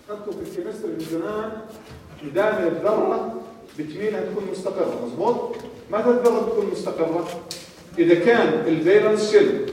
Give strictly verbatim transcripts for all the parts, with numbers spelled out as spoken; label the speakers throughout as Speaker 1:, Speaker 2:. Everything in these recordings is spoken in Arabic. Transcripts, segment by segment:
Speaker 1: خدتوا في الكيمستري من زمان دائما الذره بتميلها تكون مستقره، مظبوط؟ متى الذره بتكون مستقره؟ اذا كان الفالنس شيل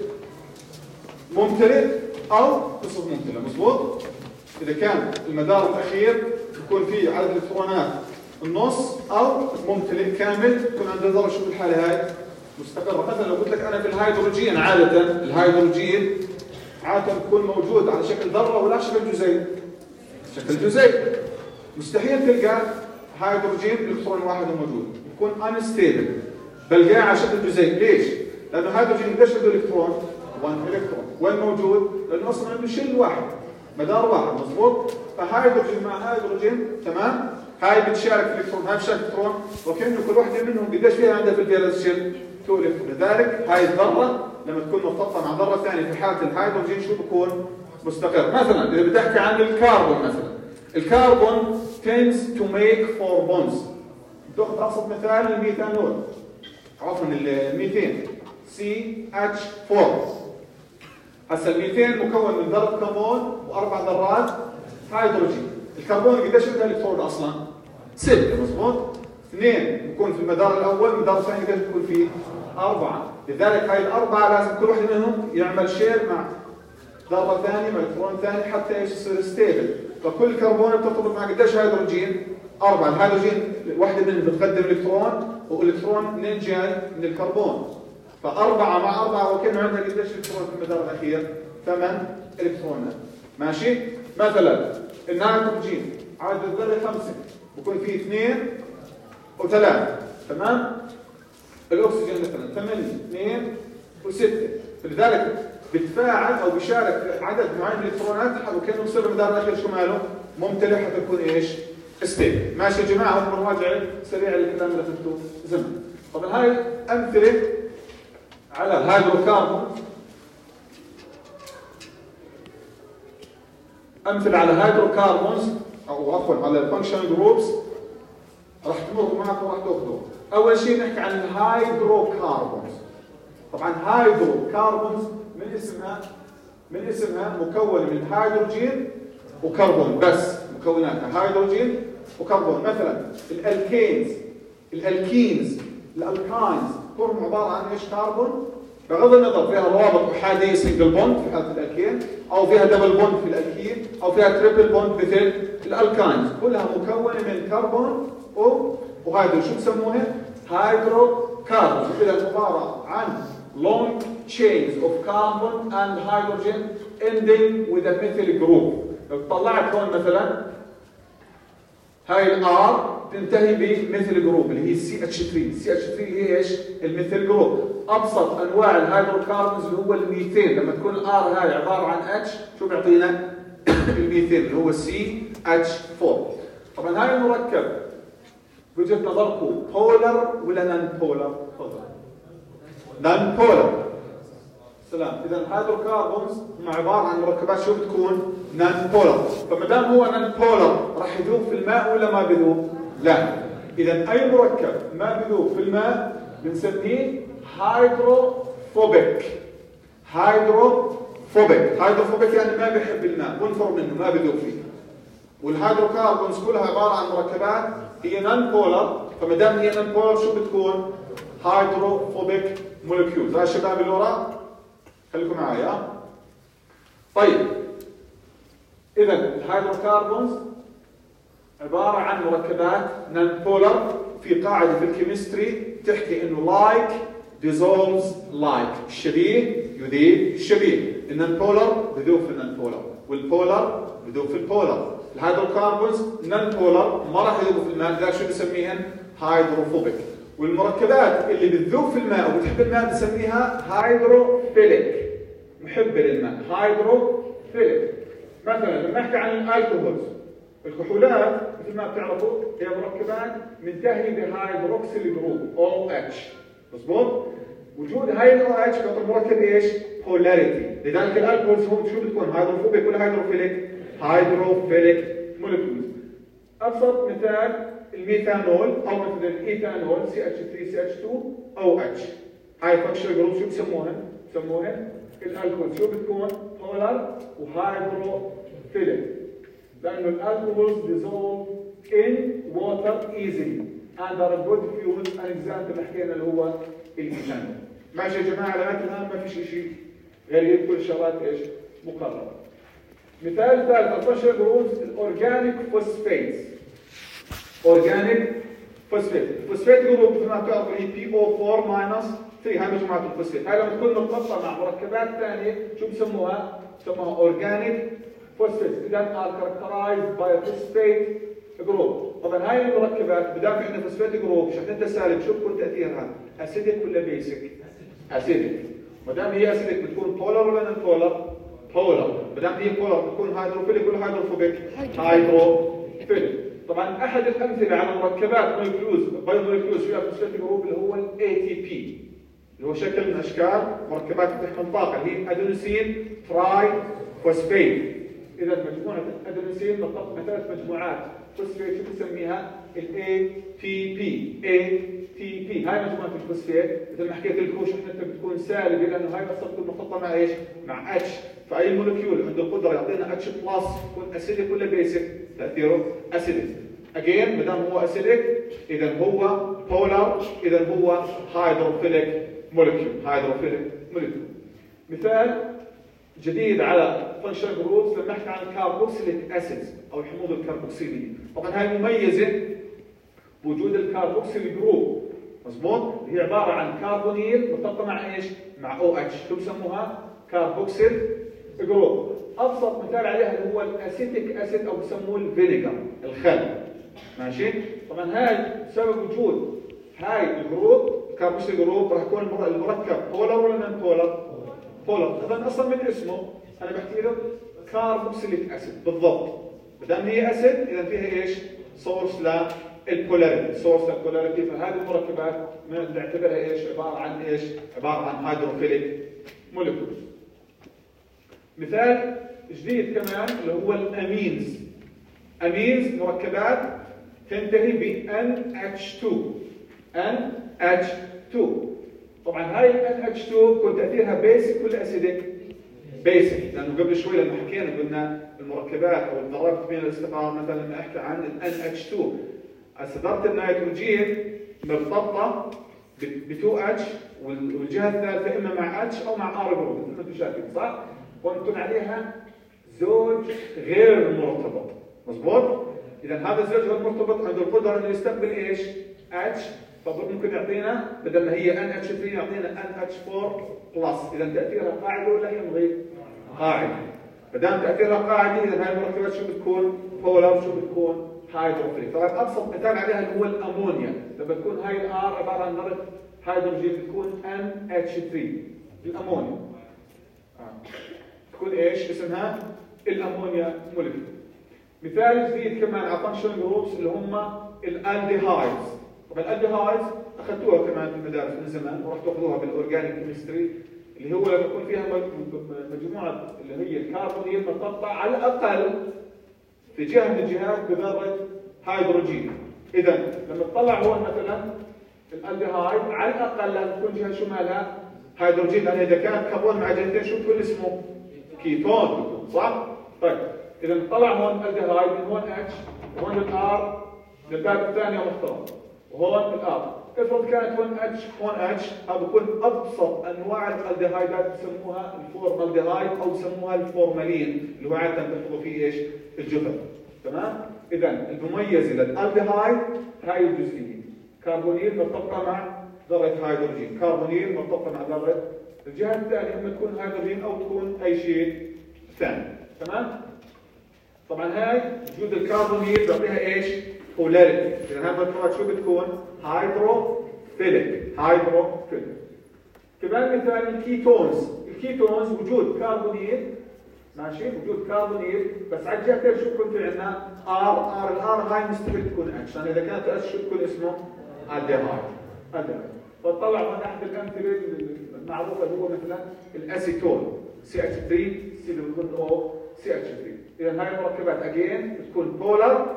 Speaker 1: ممتلئ او نصف ممتلئ، مظبوط؟ اذا كان المدار الاخير يكون فيه عدد الالكترونات النص او ممتلئ كامل، تكون عند الذره شو بالحاله هاي؟ مستقره. مثلا لو قلت لك انا في الهيدروجين، عاده الهيدروجين عاده بيكون موجود على شكل ذره ولا شكل جزيء؟ شكل جزيء. مستحيل تلقى هيدروجين الكترون واحد موجود، يكون انستيبل، بلقاه على شكل جزيء. ليش؟ لانه الهيدروجين قديش عنده الكترون؟ واحد الكترون. وين موجود؟ لانه اصلا عنده شل واحد، مدار واحد، مضبوط؟ فهيدروجين مع هيدروجين، تمام؟ هاي بتشارك في الالكترون، هاي بتشارك الالكترون، وكأنه كل واحده منهم قديش فيها عندها في الفالنس شيل؟ تو الكترون. لذلك هاي الذره لما تكون مرتبطه مع ذره ثانيه في حاله الهيدروجين شو بكون؟ مستقر. مثلا اذا بدي احكي عن الكربون، مثلا الكربون tends to make four bonds. بتاخذ ابسط مثال الميثانول، عفوا الميثين سي اتش فور. هسه الميثين مكون من ذره كربون واربع ذرات هيدروجين. الكربون قديش عنده الكترون اصلا؟ ستة، مضبوط؟ اثنين بكون في المدار الاول، المدار الثاني قديش بكون فيه؟ أربعة. لذلك هاي الأربعة لازم كل واحد منهم يعمل شير مع ذرة ثانية، مع الكترون ثاني، حتى ايش يصير ستيبل. فكل كربون بترتبط مع قديش هيدروجين؟ أربعة. الهيدروجين واحدة منهم بتقدم الكترون، والالكترون منين جاي؟ من الكربون. فأربعة مع أربعة وكأنه عندها قديش الكترون في المدار الأخير؟ ثمان إلكترونات. ماشي؟ مثلا النيتروجين عدد الذرة خمسة، بكون فيه اثنين وثلاثة، تمام؟ الأكسجين مثلا ثمانية، اثنين وستة. فلذلك بتفاعل أو بيشارك عدد معين من الإلكترونات وكأنه بصير المدار الأخير شو ماله؟ ممتلئ حتى يكون ايش؟ ستيبل. ماشي يا جماعة؟ هم مراجعة سريعة للكلام اللي أخذته زمان. طبعا هاي أمثلة على الهيدروكربون، أمثلة على هيدروكربونز أو عفوا على الفانكشن جروبس راح تمر معكم وراح تاخذوه. أول شيء نحكي عن الهيدروكربونز. طبعا هيدروكربونز من اسمها من اسمها مكون من هيدروجين وكربون، بس مكوناتها هيدروجين وكربون. مثلا الالكينز الالكينز الالكاينز كلهم عباره عن ايش؟ كربون، بغض النظر فيها روابط احاديه سنجل بوند في حاله الالكين، او فيها دبل بوند في الالكين، او فيها تريبل بوند مثل الالكاينز، كلها مكونه من كربون وهيدرو. شو بسموها؟ هيدروكربونز. اذا عباره عن long chains of carbon and hydrogen ending with a methyl group. لو طلعت هون مثلا هاي الار تنتهي بميثيل جروب اللي هي سي اتش ثري. سي اتش ثري هي ايش؟ الميثيل جروب. ابسط انواع الهيدروكربونز اللي هو الميثين، لما تكون الار هاي عباره عن اتش شو بيعطينا؟ الميثين اللي هو سي اتش فور. طبعا هاي المركب بوجهه نظركم بولر ولا نان بولر؟ تفضل. نان بولر. سلام. اذا الهيدروكربونز هم عباره عن مركبات شو بتكون؟ نان بولر. فما دام هو نان بولر راح يذوب في الماء ولا ما بذوب؟ لا. اذا اي مركب ما بذوب في الماء بنسميه هيدروفوبيك. هيدروفوبيك. هيدروفوبيك يعني ما بيحب الماء، بنفر منه، ما بذوب فيه. والهيدروكربونز كلها عباره عن مركبات هي نان بولر، فما دام هي نان بولر شو بتكون؟ هيدروفوبيك مولكيولز. هاي الشباب اللي وراء خليكم معايا. طيب اذا الهيدروكربونز عباره عن مركبات نان بولر. في قاعده في الكيمستري تحكي انه لايك ديزولفز لايك، الشبيه يذيب الشبيه. النان بولر بذوب في النان بولر، والبولر بذوب في البولر. الهيدروكربونز نان بولر ما راح يذوبوا في الماء، لذلك شو بسميهن؟ هيدروفوبيك. والمركبات اللي بتذوب في الماء وبتحب الماء بنسميها هيدروفيليك، محبه للماء، هيدروفيليك. مثلا لما نحكي عن الالكوهولز، الكحولات مثل ما بتعرفوا هي مركبات منتهيه بهيدروكسيل جروب او اتش، مضبوط؟ وجود هاي الاو اتش بيعطي المركب ايش؟ بولاريتي. لذلك الالكوهولز هم شو بتكون؟ هيدروفوبيك ولا هيدروفيليك؟ هيدروفيليك مولكيولز. ابسط مثال الميثانول او مثل الايثانول سي اتش ثري سي اتش تو او اتش. هاي فانكشنال جروب شو بسموها؟ بسموها الالكول. شو بتكون؟ بولار وهيدروفيليك. لانه الالكوهولز ديزولف ان ووتر ايزلي اند ار جود فيوز. ان اكزامبل اللي حكينا اللي هو الايثانول. ماشي يا جماعه لغايه الان ما فيش شيء غير كل الشغلات ايش؟ مقرره. مثال ثالث الفانكشنال جروبس الاورجانيك فوسفيتس. اورجانيك فوسفيت. الفوسفيت جروب مثل ما تعرفوا هي بي او أربعة ماينس ثلاثة. هاي مجموعه الفوسفيت. هاي لما تكون مرتبطه مع مركبات ثانيه شو بسموها؟ بسموها اورجانيك فوسفيت. اذا ار كاركترايزد باي فوسفيت جروب. طبعا هاي المركبات بدام في عندنا فوسفيت جروب شحنتها سالب شو بكون تاثيرها؟ اسيدك ولا بيسك؟ اسيدك. ما دام هي اسيدك بتكون بولر ولا نون بولر؟ بولر. ما دام هي بولر بتكون هيدروفيليك ولا هيدروفوبيك؟ هيدروفيليك. طبعا احد الامثله على مركبات مولكيولز بايو مولكيولز فيها فوسفيت جروب اللي هو الاي تي بي اللي هو شكل من اشكال مركبات تحمل طاقه اللي هي ادينوسين تراي فوسفيت. اذا مجموعه الادينوسين مرتبطه بثلاث مجموعات فوسفيت شو بنسميها؟ الاي تي بي. اي تي بي هاي مجموعه الفوسفيت مثل ما حكيت لكم شحنتها بتكون سالبه لانه هاي اصلا بتكون مرتبطه مع ايش؟ مع اتش. فاي مولكيول عنده قدره يعطينا اتش بلس يكون اسيدك ولا بيسك؟ تاثيره اسيدك. اجين ما دام هو اسيدك اذا هو بولار اذا هو هيدروفيليك مولكيول. هيدروفيليك مولكيول. مثال جديد على فانكشنال جروبس لما نحكي عن الكاربوكسيليك اسيدز او الحموض الكربوكسيليه. طبعا هاي مميزه بوجود الكاربوكسيل جروب مضبوط. هي عباره عن كربونيل مرتبطه مع ايش؟ مع او اتش. شو بسموها؟ كاربوكسيل جروب. ابسط مثال عليها اللي هو الاسيتيك اسيد او بسموه الفينيجر الخل. ماشي؟ طبعا هاي بسبب وجود هاي الجروب الكاربوكسيل جروب راح يكون المركب بولر ولا نون بولر؟ بولر. اذا اصلا من اسمه انا بحكي له كاربوكسيليك اسيد بالضبط. ما دام هي اسيد اذا فيها ايش؟ سورس للبولاريتي، سورس للبولاريتي. فهذه المركبات نعتبرها ايش؟ عباره عن ايش؟ عباره عن هيدروفيليك مولكيولز. مثال جديد كمان اللي هو الامينز. امينز مركبات تنتهي ب ان اتش تو. ان اتش تو. طبعا هاي ال ان اتش تو بكون تاثيرها بيسك ولا اسيدك؟ بيسك. لانه قبل شوي لما حكينا قلنا المركبات او الذرات بين الاستقرار مثلا لما احكي عن ال ان اتش تو ذره النيتروجين مرتبطه ب اثنين اتش والجهه الثالثه اما مع اتش او مع ار جروب مثل ما انتم شايفين صح؟ وانتم عليها زوج غير مرتبط مضبوط؟ اذا هذا الزوج غير مرتبط عنده القدره انه يستقبل ايش؟ اتش. فممكن يعطينا بدل ما هي ان اتش ثلاثة يعطينا ان اتش أربعة بلس. اذا تاثيرها قاعده ولا يمضي؟ قاعده. ما دام تاثيرها قاعده اذا هاي المركبات شو بتكون؟ بولر. شو بتكون؟ هيدروفيليك. طبعا ابسط مثال عليها اللي هو الامونيا. لما تكون هاي الار عباره عن ذره هيدروجين بتكون ان اتش ثلاثة. الامونيا آه. تكون ايش اسمها؟ الامونيا مولكيول. مثال جديد كمان على فانكشنال جروبس اللي هم الالديهايدز. طبعا الالديهايدز اخذتوها كمان في المدارس من زمان وراح تاخذوها بالاورجانيك كيمستري اللي هو لما يكون فيها مجموعه اللي هي الكربونيل مرتبطه على الاقل في جهه من الجهات بذره هيدروجين. اذا لما تطلع هون مثلا الالديهايد على الاقل لازم تكون جهه شو مالها؟ هيدروجين. لان اذا كان كربون مع جهتين شو بكون اسمه؟ كيتون صح؟ طيب اذا طلع هون الالديهايد من هون اتش وهون الار للباب الثانيه مختلط وهون الار. افرض كانت هون اتش هون اتش هذا بكون ابسط انواع الالديهايدات بسموها الفورمالديهايد او بسموها الفورمالين اللي هو عاده بيحفظوا فيه ايش؟ الجثث. تمام؟ اذا المميز للالديهايد هاي الجزئيه كربونيل مرتبطه مع ذره هيدروجين، كربونيل مرتبطه مع ذره الجهه الثانيه اما تكون هيدروجين او تكون اي شيء ثاني. تمام؟ طبعا هاي وجود الكربونيل بيعطيها ايش؟ بولاريتي. اذا هذا المركبات شو بتكون؟ هيدروفيليك. هيدروفيليك. كمان مثال الكيتونز. الكيتونز وجود كربونيل ماشي؟ وجود كربونيل بس على الجهتين شو بكون في عندنا؟ ار. ار الار هاي مستحيل تكون اتش لان اذا كانت اتش شو بتكون اسمه؟ الديهايد. الديهايد. فطلع هون احد الامثله المعروفه اللي هو مثلا الاسيتون سي اتش ثلاثة سي دبل او سي اتش ثلاثة. اذا هاي المركبات اجين بتكون بولر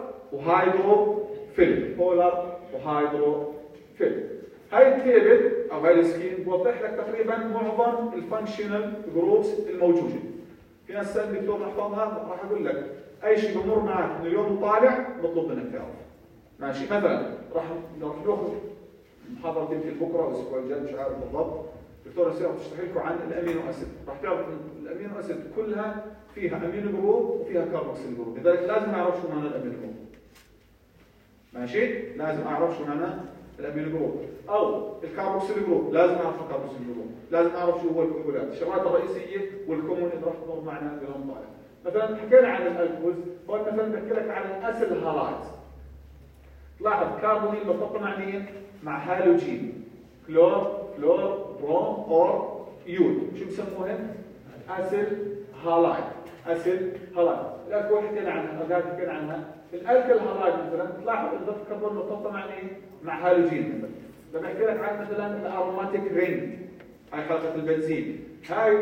Speaker 1: وهيدروفيليك. بولر وهيدروفيليك. هاي التيبل او هاي السكيم بوضح لك تقريبا معظم الفانكشنال جروبس الموجوده. في ناس سالني دكتور نحفظها راح اقول لك اي شيء بمر معك من اليوم وطالع مطلوب منك تعرف. ماشي؟ مثلا راح راح ناخذ محاضره يمكن بكره او الاسبوع الجاي مش عارف بالضبط. دكتوره سيرة بتشرح لكم عن الامينو اسيد، راح تعرف ان الامينو اسيد كلها فيها امينو جروب وفيها كاربوكسيل جروب، لذلك لازم اعرف شو معنى الامينو جروب. ماشي؟ لازم اعرف شو معنى الامينو جروب، او الكاربوكسيل جروب لازم اعرف شو الكاربوكسيل جروب، لازم اعرف شو هو الكومبوننت، الشغلات الرئيسيه والكومون اللي راح تمر معنا اليوم طالع. مثلا حكينا عن الالكوز، هون مثلا بحكي لك عن الاسيد هالايد. لاحظ كربونيل مرتبطه مع مين؟ مع هالوجين، كلور، فلور، بروم، اور يود، شو بسموهن؟ اسيد هالايد، اسيد هالايد. الالكول حكينا عنها، الغاز حكينا عنها. الالكل هالايد مثلا تلاحظ اذا الكربون مرتبطه مع مين؟ مع هالوجين مثلا. لما احكي لك عن مثلا الاروماتيك رينج، هاي حلقه البنزين، هاي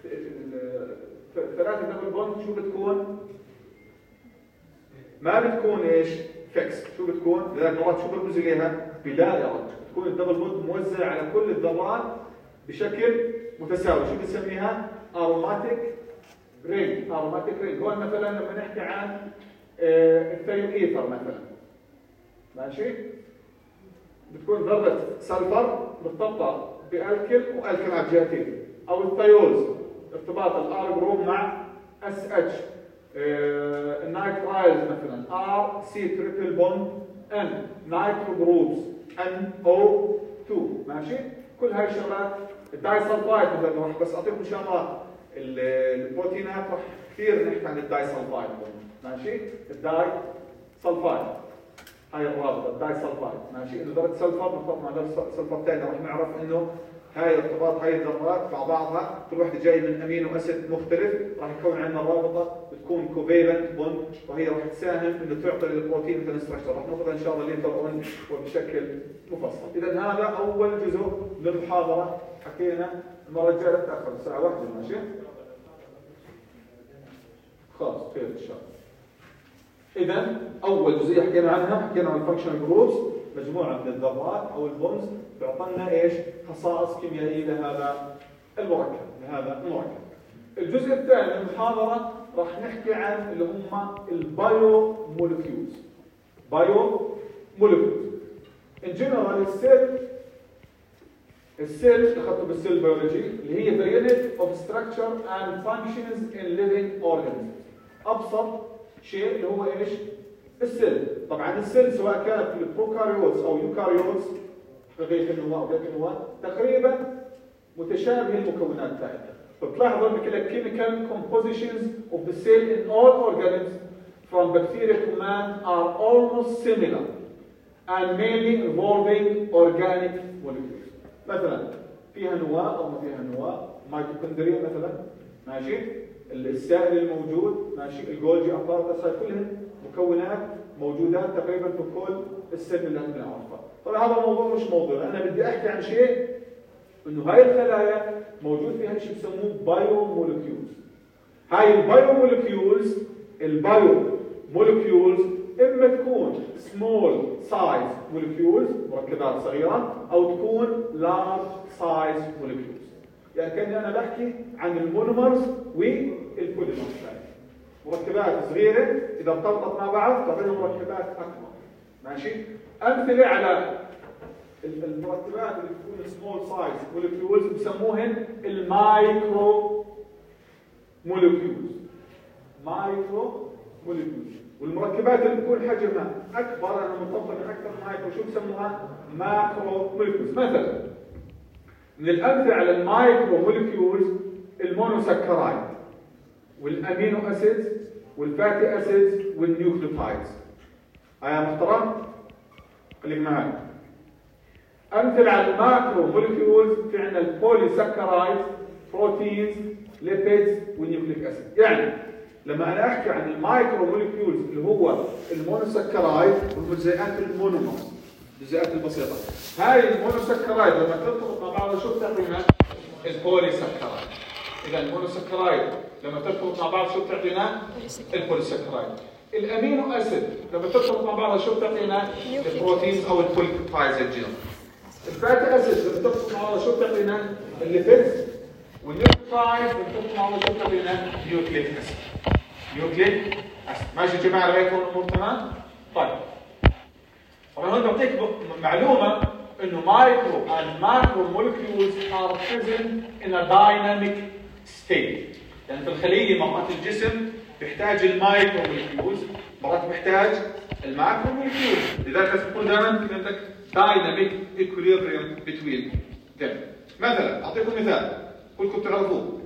Speaker 1: ثلاثه دبل بوند شو بتكون؟ ما بتكون ايش؟ فيكس، شو بتكون؟ لذلك مرات شو برمز اليها؟ بدائره، تكون الدبل بوند موزع على كل الذرات بشكل متساوي، شو بنسميها؟ اروماتيك رينج، اروماتيك رينج. هون مثلا لما نحكي عن الثيو ايثر مثلا، ماشي؟ بتكون ذره سلفر مرتبطه بالكل والكل على الجهتين، او الثيولز ارتباط الار جروب مع اس اتش، النايترايلز مثلا ار سي تريبل بوند ان، نايترو جروبس ان او اثنين، ماشي؟ كل هاي الشغلات. الدايسلفايد مثلا راح بس اعطيكم شغلات، البروتينات راح كثير نحكي عن الدايسلفايد، ماشي؟ الداي سلفايد هاي الرابطه الدايسلفايد، ماشي؟ انه ذره سلفر مرتبط مع ذره سلفر ثانيه، راح نعرف انه هاي ارتباط هاي الذرات مع بعضها، كل واحده جايه من امينو اسيد مختلف، راح يكون عندنا رابطه بتكون كوفيلنت بوند، وهي راح تساهم انه تعطي للبروتين مثل ستراكشر، راح ناخذها ان شاء الله ليتر اون وبشكل مفصل. اذا هذا اول جزء للمحاضره، حكينا المره الجايه لا تاخر الساعه واحدة، ماشي؟ خلاص خير ان شاء الله. اذا اول جزئيه حكينا عنها، حكينا عن الفانكشنال جروبس، مجموعه من الذرات او البونز تعطينا ايش؟ خصائص كيميائيه لهذا المركب، لهذا المركب. الجزء الثاني من المحاضره راح نحكي عن اللي هم البايو مولكيولز. بايو مولكيولز. ان جنرال السيل السيل اخذته بالسيل بيولوجي اللي هي the unit of structure and functions in living organisms. ابسط شيء اللي هو ايش؟ السيل. طبعا السيل سواء كانت في البروكاريوتس او يوكاريوتس، بقيه النواه وبقيه النواه، تقريبا متشابه المكونات تاعتها. فبتلاحظوا بحكي لك chemical compositions of the cell in all organisms from bacteria to man are almost similar and mainly involving organic molecules. مثلا فيها نواه او ما فيها نواه، ميتوكوندريا مثلا، ماشي؟ السائل الموجود، ماشي؟ الجولجي ابارتس، هاي كلها مكونات موجودات تقريبا في كل السيل اللي احنا بنعرفها. طبعا هذا الموضوع مش موضوع، انا بدي احكي عن شيء انه هاي الخلايا موجود فيها شيء بسموه بايو مولكيولز. هاي البايو مولكيولز البايو مولكيولز اما تكون سمول سايز مولكيولز مركبات صغيره، او تكون لارج سايز مولكيولز. يعني كاني انا بحكي عن المونومرز والبوليمرز، مركبات صغيره اذا ارتبطت مع بعض تعطينا مركبات اكبر، ماشي؟ امثله على المركبات اللي بتكون سمول سايز مولكيولز بسموهن المايكرو مولكيولز. مايكرو مولكيولز. والمركبات اللي بتكون حجمها اكبر، انا مرتبطه من اكثر من مايكرو، شو بسموها؟ ماكرو مولكيولز. مثلا من الامثله على المايكرو مولكيولز المونوسكرايد والامينو اسيدز والفاتي اسيدز والنيوكليوتايدز. هيا محترم؟ خليك معي. امثله على الماكرو مولكيولز في عندنا البوليسكرايد، بروتينز، ليبيدز والنيوكليك اسيد. يعني لما انا احكي عن المايكرو مولكيولز اللي هو المونوسكرايد والجزيئات المونومر، الجزيئات البسيطه، هاي المونوسكرايد لما ترتبط مع بعضها شو بتعطينا؟ البوليسكرايد. اذا المونوسكرايد لما ترتبط مع بعض شو بتعطينا؟ البوليسكرايد. الامينو اسيد لما ترتبط مع بعضها شو بتعطينا؟ البروتينز او البوليبيبتايدز الجينوم. الفاتي اسيد لما ترتبط مع بعضها شو بتعطينا؟ الليبيدز. والنيوكليوتايد لما ترتبط مع بعضها شو بتعطينا؟ نيوكليك اسيد. نيوكليك ماشي يا جماعه لغايه هون الامور تمام؟ طيب طبعا هون بعطيك معلومه انه مايكرو and macro molecules are present in a dynamic state. يعني في الخليه مرات الجسم بيحتاج المايكرو مولكيولز، مرات بيحتاج الماكرو مولكيولز، لذلك لازم تكون دائما في عندك dynamic equilibrium between them. مثلا اعطيكم مثال كلكم تعرفوه.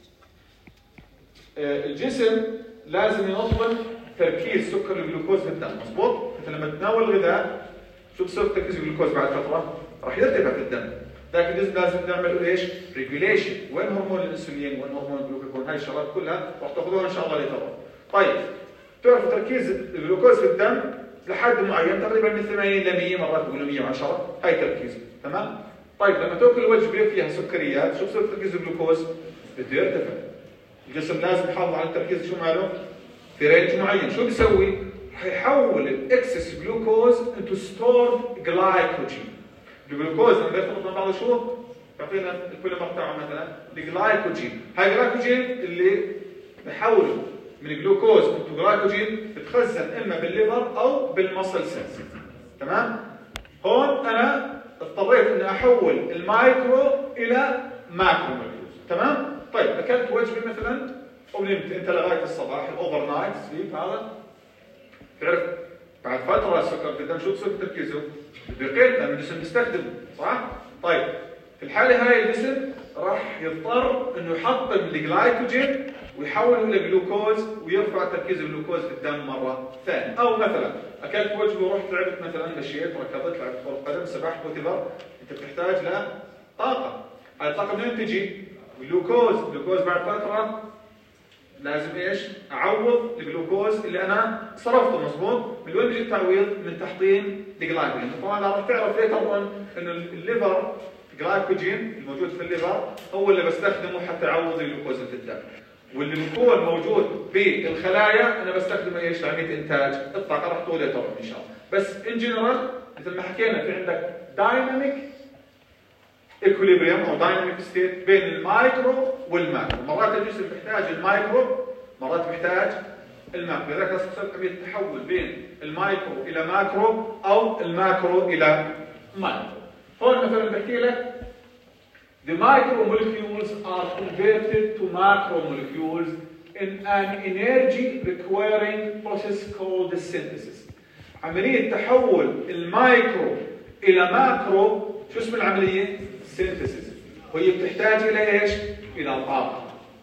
Speaker 1: الجسم لازم ينظم تركيز سكر الجلوكوز في الدم، مضبوط؟ انت لما تتناول الغذاء شو بصير تركيز الجلوكوز بعد فتره؟ راح يرتفع في الدم. لكن الجسم لازم نعمل ايش؟ ريجوليشن، وين هرمون الانسولين؟ وين هرمون الجلوكاجون؟ هاي الشغلات كلها راح تاخذوها ان شاء الله لترى. طيب تعرفوا تركيز الجلوكوز في الدم لحد معين تقريبا من ثمانين ل مية، مرات بيقولوا مية وعشرة، هاي تركيزه، تمام؟ طيب لما تاكل وجبه فيها سكريات شو بصير تركيز الجلوكوز؟ بده يرتفع. الجسم لازم يحافظ على التركيز شو ماله؟ في رينج معين، شو بيسوي؟ رح يحول الاكسس جلوكوز انتو ستورد جلايكوجين. الجلوكوز لما يختلط مع بعضه شو؟ يعطينا البوليمر تاعه مثلا الجلايكوجين، هاي الجلايكوجين اللي بحوله من جلوكوز انتو جلايكوجين بتخزن اما بالليفر او بالمسل سيلز، تمام؟ هون انا اضطريت اني احول المايكرو الى ماكرو مولكيولز، تمام؟ طيب اكلت وجبه مثلا ونمت انت لغايه الصباح الاوفر نايت سليب، هذا تعرف بعد فتره السكر في الدم شو بصير تركيزه؟ بده يقل لان الجسم بيستخدمه، صح؟ طيب في الحاله هاي الجسم راح يضطر انه يحطم الجلايكوجين ويحوله الى جلوكوز ويرفع تركيز الجلوكوز في الدم مره ثانيه. او مثلا اكلت وجبه ورحت لعبت مثلا مشيت ركضت لعبت كره قدم سبحت وتبر، انت بتحتاج لطاقه، هاي الطاقه منين تجي؟ جلوكوز، جلوكوز بعد فتره لازم ايش؟ اعوض الجلوكوز اللي انا صرفته، مضبوط؟ من وين بيجي التعويض؟ من تحطيم الجلايكوجين. طبعا راح تعرف ليه طبعا انه الليفر الجلايكوجين الموجود في الليفر هو اللي بستخدمه حتى اعوض الجلوكوز في الدم. واللي بيكون موجود بالخلايا انا بستخدمه ايش؟ لعمليه انتاج الطاقه، راح تقول طبعا ان شاء الله. بس ان جنرال مثل ما حكينا في عندك دايناميك ايكوليبريم او دايناميك ستيت بين المايكرو والماكرو، مرات الجسم بيحتاج المايكرو مرات بيحتاج الماكرو، لذلك صار عمليه التحول بين المايكرو الى ماكرو او الماكرو الى مايكرو. هون مثلا بحكي لك the micromolecules are converted to macromolecules in an energy requiring process called synthesis. عمليه تحول المايكرو الى ماكرو شو اسم العمليه؟ سينثيسيس، وهي بتحتاج الى ايش؟ الى طاقه.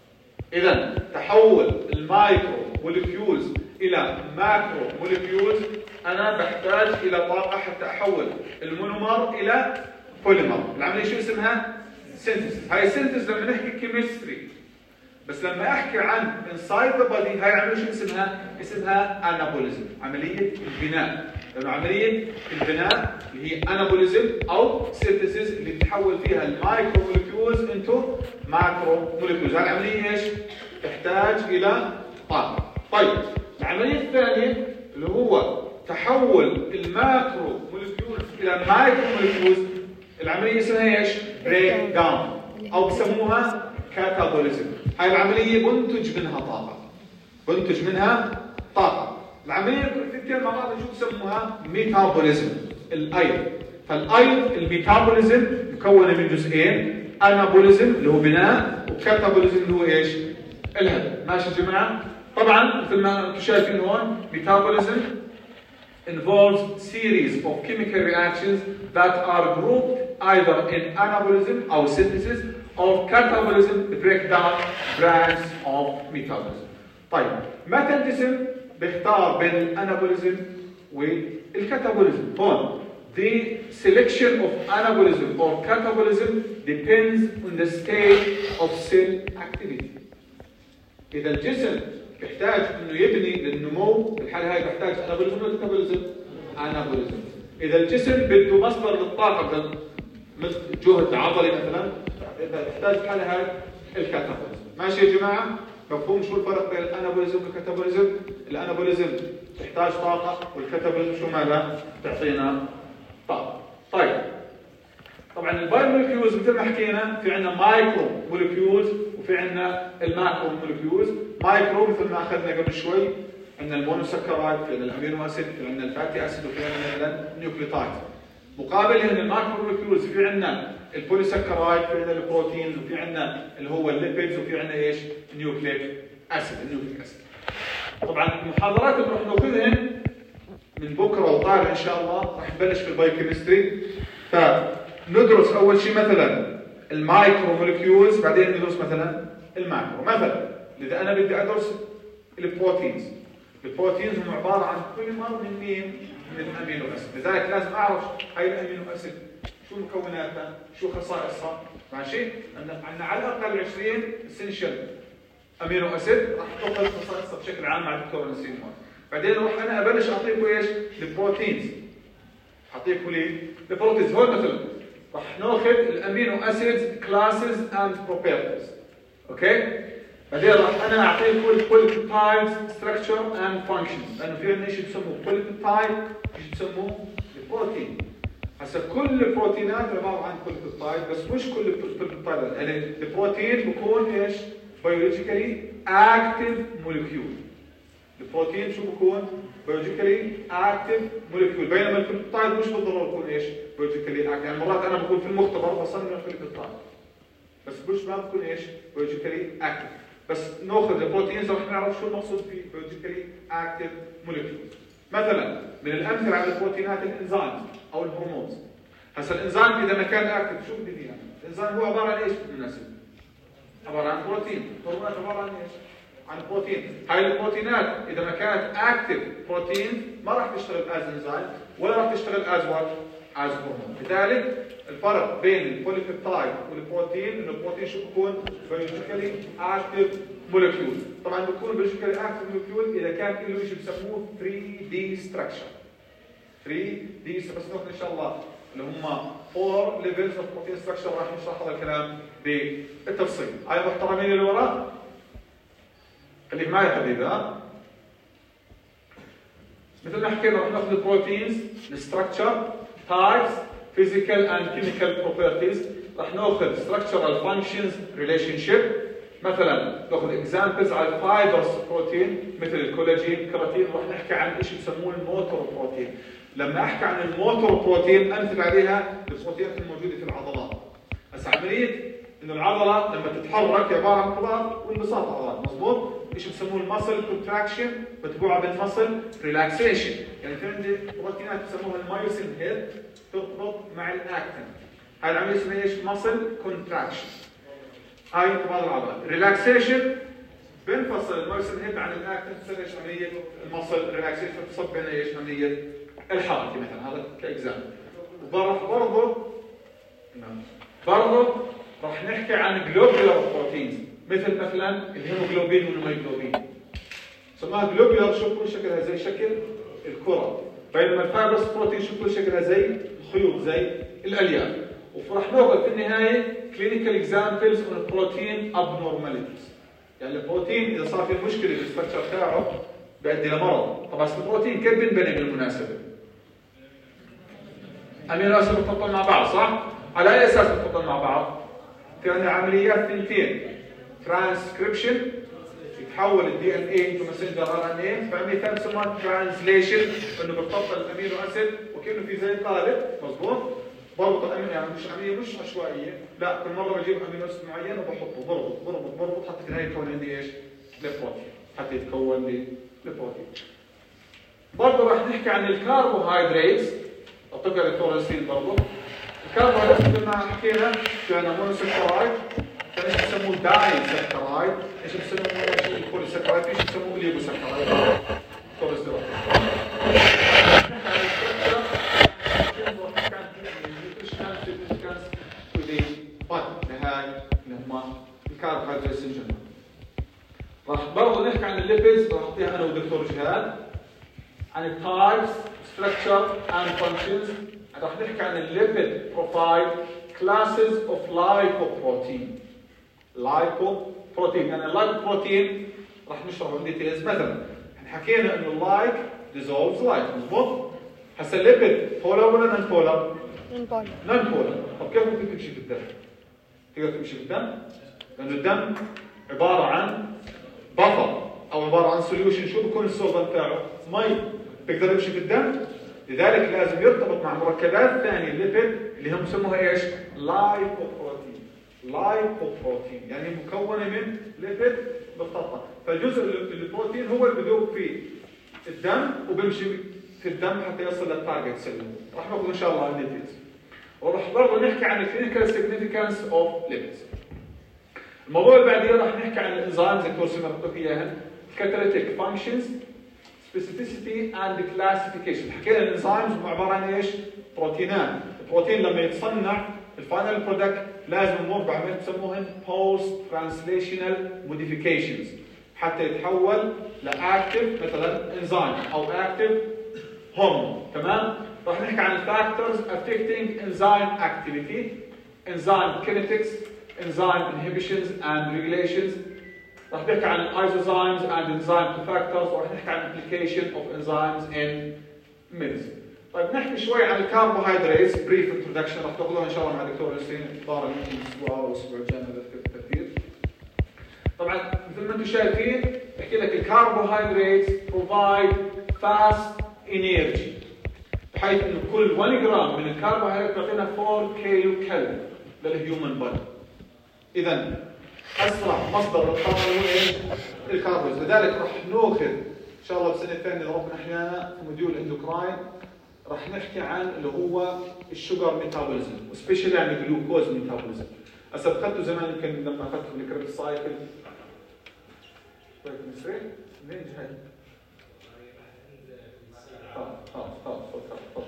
Speaker 1: اذا تحول المايكرو مولكيولز الى ماكرو مولكيولز انا بحتاج الى طاقه حتى احول المونومر الى بوليمر، العمليه شو اسمها؟ سينثيسيس. هاي السينثيسيس لما نحكي كيمستري، بس لما احكي عن انسايد ذا بودي هاي عمليه شو اسمها؟ اسمها انابوليزم، عمليه البناء. لانه عمليه البناء اللي هي انابوليزم او سينثيسيس اللي بتحول فيها المايكرو مولكيولز انتو ماكرو مولكيولز، هاي العمليه ايش؟ تحتاج الى طاقه. طيب العمليه الثانيه اللي هو تحول الماكرو مولكيولز الى مايكرو مولكيولز، العمليه اسمها ايش؟ بريك داون او بسموها كاتابوليزم. هاي العمليه بنتج منها طاقه، بنتج منها طاقه. العمليه الاثنين مع بعض شو بسموها؟ ميتابوليزم. الايض، فالايض الميتابوليزم مكونه من جزئين، انابوليزم اللي هو بناء وكاتابوليزم اللي هو ايش؟ الهدم. ماشي يا جماعه؟ طبعا مثل ما انتم شايفين هون metabolism involves series of chemical reactions that are grouped either in anabolism or synthesis or catabolism, the breakdown branch of metabolism. طيب متى الجسم بيختار بين الانابوليزم والكاتابوليزم؟ هون the selection of anabolism or catabolism depends on the state of cell activity. إذا الجسم بيحتاج انه يبني للنمو، بالحاله هاي بيحتاج انابوليزم ولا كاتابوليزم؟ انابوليزم. اذا الجسم بده مصدر للطاقه مثل جهد عضلي مثلا بيحتاج بالحاله هاي الكاتابوليزم. ماشي يا جماعه؟ مفهوم شو الفرق بين الانابوليزم والكاتابوليزم؟ الانابوليزم تحتاج طاقه والكاتابوليزم شو مالها؟ تعطينا طاقه. طيب طبعا البايو مولكيولز مثل ما حكينا في عندنا مايكرو مولكيولز وفي عندنا الماكرو مولكيولز. مايكرو مثل ما اخذنا قبل شوي عندنا المونوسكرايد، في عندنا الامينو اسيد، في عندنا الفاتي اسيد، وفي عندنا النيوكليوتايد. مقابل هنا الماكرو مولكيولز في عندنا البوليسكرايد، في عندنا البروتينز، وفي عندنا اللي هو الليبيدز، وفي عندنا ايش؟ النيوكليك اسيد، النيوكليك اسيد. طبعا المحاضرات اللي راح ناخذهن من بكره وطالع ان شاء الله راح نبلش في البايوكيمستري. فندرس اول شيء مثلا المايكرو مولكيولز، بعدين ندرس مثلا الماكرو. مثلا اذا انا بدي ادرس البروتينز، البروتينز هم عباره عن بوليمر من مين؟ من الامينو اسيد، لذلك لازم اعرف هاي الامينو اسيد شو مكوناتها، شو خصائصها، ماشي؟ عندنا على الاقل عشرين اسينشال امينو اسيد راح تاخذ خصائصها بشكل عام مع الدكتور نسيم مول. بعدين راح انا ابلش اعطيكم ايش؟ البروتينز. اعطيكم لي البروتينز. هون مثلا راح ناخذ الامينو اسيدز كلاسز اند بروبرتيز. اوكي؟ بعدين راح انا اعطيكم البوليبيبتايد ستراكشر اند فانكشنز، لانه في عندنا شيء بسموه بوليبيبتايد، شيء بسموه البروتين. هسه كل البروتينات عباره عن بوليبيبتايد، بس مش كل البوليبيبتايد، يعني البروتين بيكون ايش؟ بيولوجيكالي اكتف مولكيول. البروتين شو بيكون؟ بيولوجيكالي اكتف مولكيول، بينما البوليبيبتايد مش بالضروره بيكون ايش؟ بيولوجيكالي اكتف، يعني مرات انا بكون في المختبر بصنع البوليبيبتايد بس مش ما بتكون ايش؟ بيولوجيكالي اكتف. بس ناخذ البروتينز رح نعرف شو المقصود في بيولوجيكالي اكتف مولكيول. مثلا من الامثله على البروتينات الانزيم او الهرمونز. هسه الانزيم اذا ما كان اكتف شو بدي يعني؟ الانزيم هو عباره عن ايش بالمناسبه؟ عباره عن بروتين، الهرمونات عباره عن ايش؟ عن بروتين. هاي البروتينات اذا ما كانت اكتف بروتين ما راح تشتغل از انزيم ولا راح تشتغل از وات؟ از هرمون. لذلك الفرق بين البوليبيبتايد والبروتين انه البروتين شو بيكون؟ بيولوجيكالي اكتف مولكيول. طبعا بيكون بيولوجيكالي اكتف مولكيول اذا كان له شيء بسموه ثري دي ستراكشر. ثري دي بس ناخذ ان شاء الله اللي هم فور ليفلز اوف بروتين ستراكشر، راح نشرح هذا الكلام بالتفصيل. هاي محترمين اللي وراء خليك معي يا حبيبي. ها مثل ما حكينا راح ناخذ البروتينز، الستراكشر، تايبس، physical and chemical properties. راح ناخذ structural functions relationship. مثلا ناخذ examples على الفايبرز بروتين مثل الكولاجين، الكراتين. راح نحكي عن شيء بسموه الموتور بروتين. لما احكي عن الموتور بروتين امثل عليها البروتينات الموجوده في العضلات. هسه عمليه انه العضله لما تتحرك عباره عن رباط وانبساط عضلات، مضبوط؟ شيء بسموه المسل كونتراكشن متبوعه بالمسل ريلاكسيشن. يعني في عندي بروتينات بسموها المايوسين هيد ترتبط مع الاكتين. هاي العمليه اسمها ايش؟ مسل كونتراكشن. هاي بعض العضلات. ريلاكسيشن بنفصل المايوسين هيد عن الاكتين، تصير ايش عمليه المسل ريلاكسيشن، تصب بين ايش عمليه الحركه مثلا. هذا كاكزامبل. وبرضه برضه راح نحكي عن جلوبولار بروتينز مثل مثلا الهيموجلوبين والهيموجلوبين. سماها جلوبولار شو بكون شكلها؟ زي شكل الكره، بينما الفايبرس بروتين شو بكون شكلها؟ زي الخيوط، زي الالياف. وراح ناخذ في النهايه كلينيكال اكزامبلز اون بروتين ابنورماليتيز. يعني البروتين اذا صار في مشكله بالستركشر تاعه بيؤدي لمرض. طبعا البروتين كيف بينبني بالمناسبه؟ امينو اسيد متفقين مع بعض، صح؟ على اي اساس متفقين مع بعض؟ في عندنا عمليات ثنتين، ترانسكريبشن يتحول الدي ان اي انتو ماسنجر ار ان اي، فعمليه ثانيه اسمها ترانسليشن انه بتفصل الامينو اسيد وكانه في زي قالب، مضبوط؟ بربط الامينو، يعني مش عمليه مش عشوائيه، لا كل مره بجيب امينو اسيد معين وبحطه بربط بربط بربط حتى في النهايه يكون عندي ايش؟ البروتين، حتى يتكون لي البروتين. برضه راح نحكي عن الكربوهيدرات، اعطيك يا دكتور ياسين برضه. الكربوهيدرات مثل ما حكينا في عندنا مونوسكرايد، كان ايش بسموه داي سكرايد، ايش بسموه البوليسكرايد، ايش بسموه الليبوسكرايد. دكتور ياسين. الكربوهيدرات سنجن. راح برضه نحكي عن الليبيدز، راح اعطيها انا ودكتور جهاد عن التايبس، ستراكشر اند فانكشنز. راح نحكي عن الليبيد بروفايل، كلاسز اوف لايبوبروتين. لايبوبروتين يعني اللايبوبروتين راح نشرحه بالديتيلز. مثلا احنا حكينا انه اللايك ديزولفز لايك، مضبوط؟ هسه الليبيد بولر ولا نون بولر؟ نون بولر. نون بولر. طب كيف ممكن تمشي في الدم؟ تقدر تمشي في الدم؟ لانه الدم عباره عن بفر او عباره عن سوليوشن، شو بكون السولفنت تاعه؟ مي، بيقدر يمشي في الدم، لذلك لازم يرتبط مع مركبات ثانيه الليبيد اللي هم يسموها ايش؟ لايبوبروتين. لايبوبروتين يعني مكونه من ليبيد بالخطه، فجزء البروتين هو اللي بذوب في الدم وبيمشي في الدم حتى يصل للتارجت سيل. راح ناخذ ان شاء الله الليبيدز، وراح برضه نحكي عن الكلينيكال سيجنيفيكانس اوف ليبيدز. الموضوع اللي بعديه راح نحكي عن الانزيمز اللي كورس مكتوب اياها، كاتاليتيك فانكشنز، سبيسيفيسيتي اند كلاسيفيكيشن. حكينا الانزيمز هم عباره عن ايش؟ بروتينات. البروتين لما يتصنع الفاينل برودكت لازم نمر بعمليه بسموهن بوست ترانسليشنال موديفيكيشنز حتى يتحول لاكتف مثلا انزيم او اكتف هرمون. تمام؟ راح نحكي عن الفاكتورز affecting enzyme activity, enzyme kinetics, enzyme inhibitions and regulations. راح نحكي عن isozymes and enzyme cofactors، وراح نحكي عن application of enzymes in medicine. طيب نحكي شوي عن الكربوهيدرات brief introduction، راح تاخذوها ان شاء الله مع دكتور ياسين ضارب الاسبوع او الاسبوع الجاي بالترتيب. طبعا مثل ما انتم شايفين بحكي لك الكربوهيدرات provide fast energy، بحيث انه كل واحد جرام من الكربوهيدرات بيعطينا أربعة كيلو كالوري للهيومن بودي. اذا اسرع مصدر للطاقه هو ايش؟ الكربوهيدرات. لذلك راح ناخذ ان شاء الله بالسنه الثانيه اذا ربنا احيانا في موديول اندوكراين راح نحكي عن اللي هو الشوجر ميتابوليزم وسبيشالي عن الجلوكوز ميتابوليزم. هسه اخذته زمان يمكن لما اخذته الكريب سايكل منين جاي؟ خلاص خلاص خلاص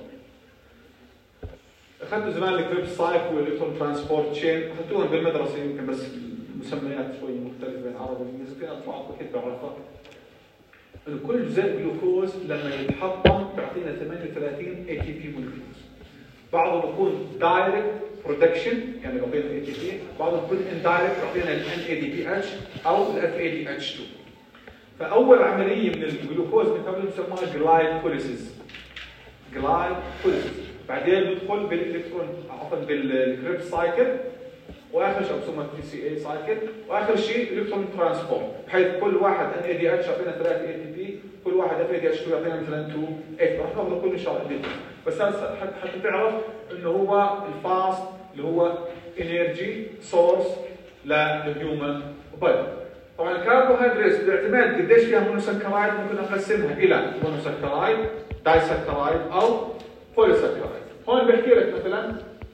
Speaker 1: اخذته زمان الكريب سايكل والالكترون ترانسبورت تشين، اخذتوهم بالمدرسه يمكن بس المسميات شوي مختلفه بين عربي وانجليزي، في اطباء اكيد بعرفها. انه كل جزيء جلوكوز لما يتحطم بيعطينا ثمانية وثلاثين اي تي بي مولكيولز. بعضهم بيكون دايركت برودكشن يعني بيعطينا اي تي بي، بعضهم بيكون اندايركت بيعطينا الان اي دي بي اتش او الاف اي دي اتش اثنين. فاول عمليه من الجلوكوز ميتابوليزم بسموها جلايكوليسيس. جلايكوليسيس بعدين بيدخل بالالكترون عفوا بالكريب سايكل، واخر شيء بسموها تي سي اي سايكل، واخر شيء الكترون ترانسبورت، بحيث كل واحد ان اي دي اتش يعطينا ثلاثة اي تي بي، كل واحد اف اي دي اتش اثنين يعطينا مثلا اثنين اف. راح ناخذ كل ان شاء الله بس هسه حتى تعرف انه هو الفاست اللي هو انرجي سورس للهيومن بودي. طبعا الكربوهيدرات بالاعتماد قديش فيها مونوسكرايد ممكن نقسمها الى مونوسكرايد، دايسكرايد او بوليسكرايد. هون بحكي لك مثلا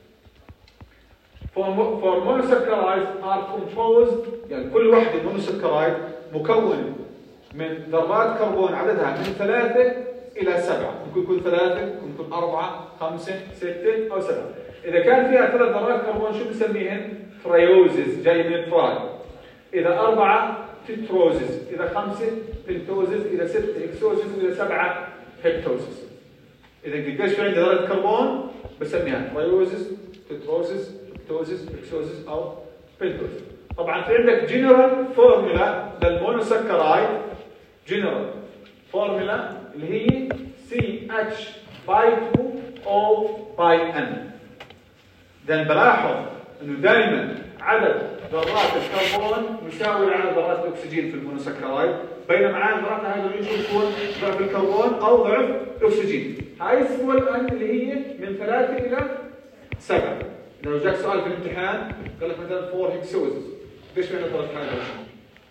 Speaker 1: for monosaccharides are composed، يعني كل وحده مونوسكرايد مكون من ذرات كربون عددها من ثلاثة إلى سبعة، ممكن يكون ثلاثة، ممكن يكون أربعة، خمسة، ستة أو سبعة. إذا كان فيها ثلاث ذرات كربون شو بنسميهن؟ تريوزز جاي من التراي. إذا أربعة تتروزز، إذا خمسة بنتوزز، إذا ستة إكسوزز، وإذا سبعة هيبتوزز. إذا قديش في عندي ذرات كربون بسميها تريوزز، تتروزز، هيبتوزز، إكسوزز أو بنتوزز. طبعا في عندك جنرال فورمولا للمونوسكرايد، جنرال فورمولا اللي هي سي اتش باي تو او باي ان. اذا بلاحظ انه دائما عدد ذرات الكربون يساوي عدد ذرات الاكسجين في المونوسكرايد، بينما عدد ذرات الهيدروجين شو بيكون؟ ضعف الكربون او ضعف الاكسجين. هاي سمول ان اللي هي من ثلاثة الى سبعة. لو جاك سؤال في الامتحان قال لك مثلا أربعة هيكسوزز، قديش في عندك ذرات هيدروجين؟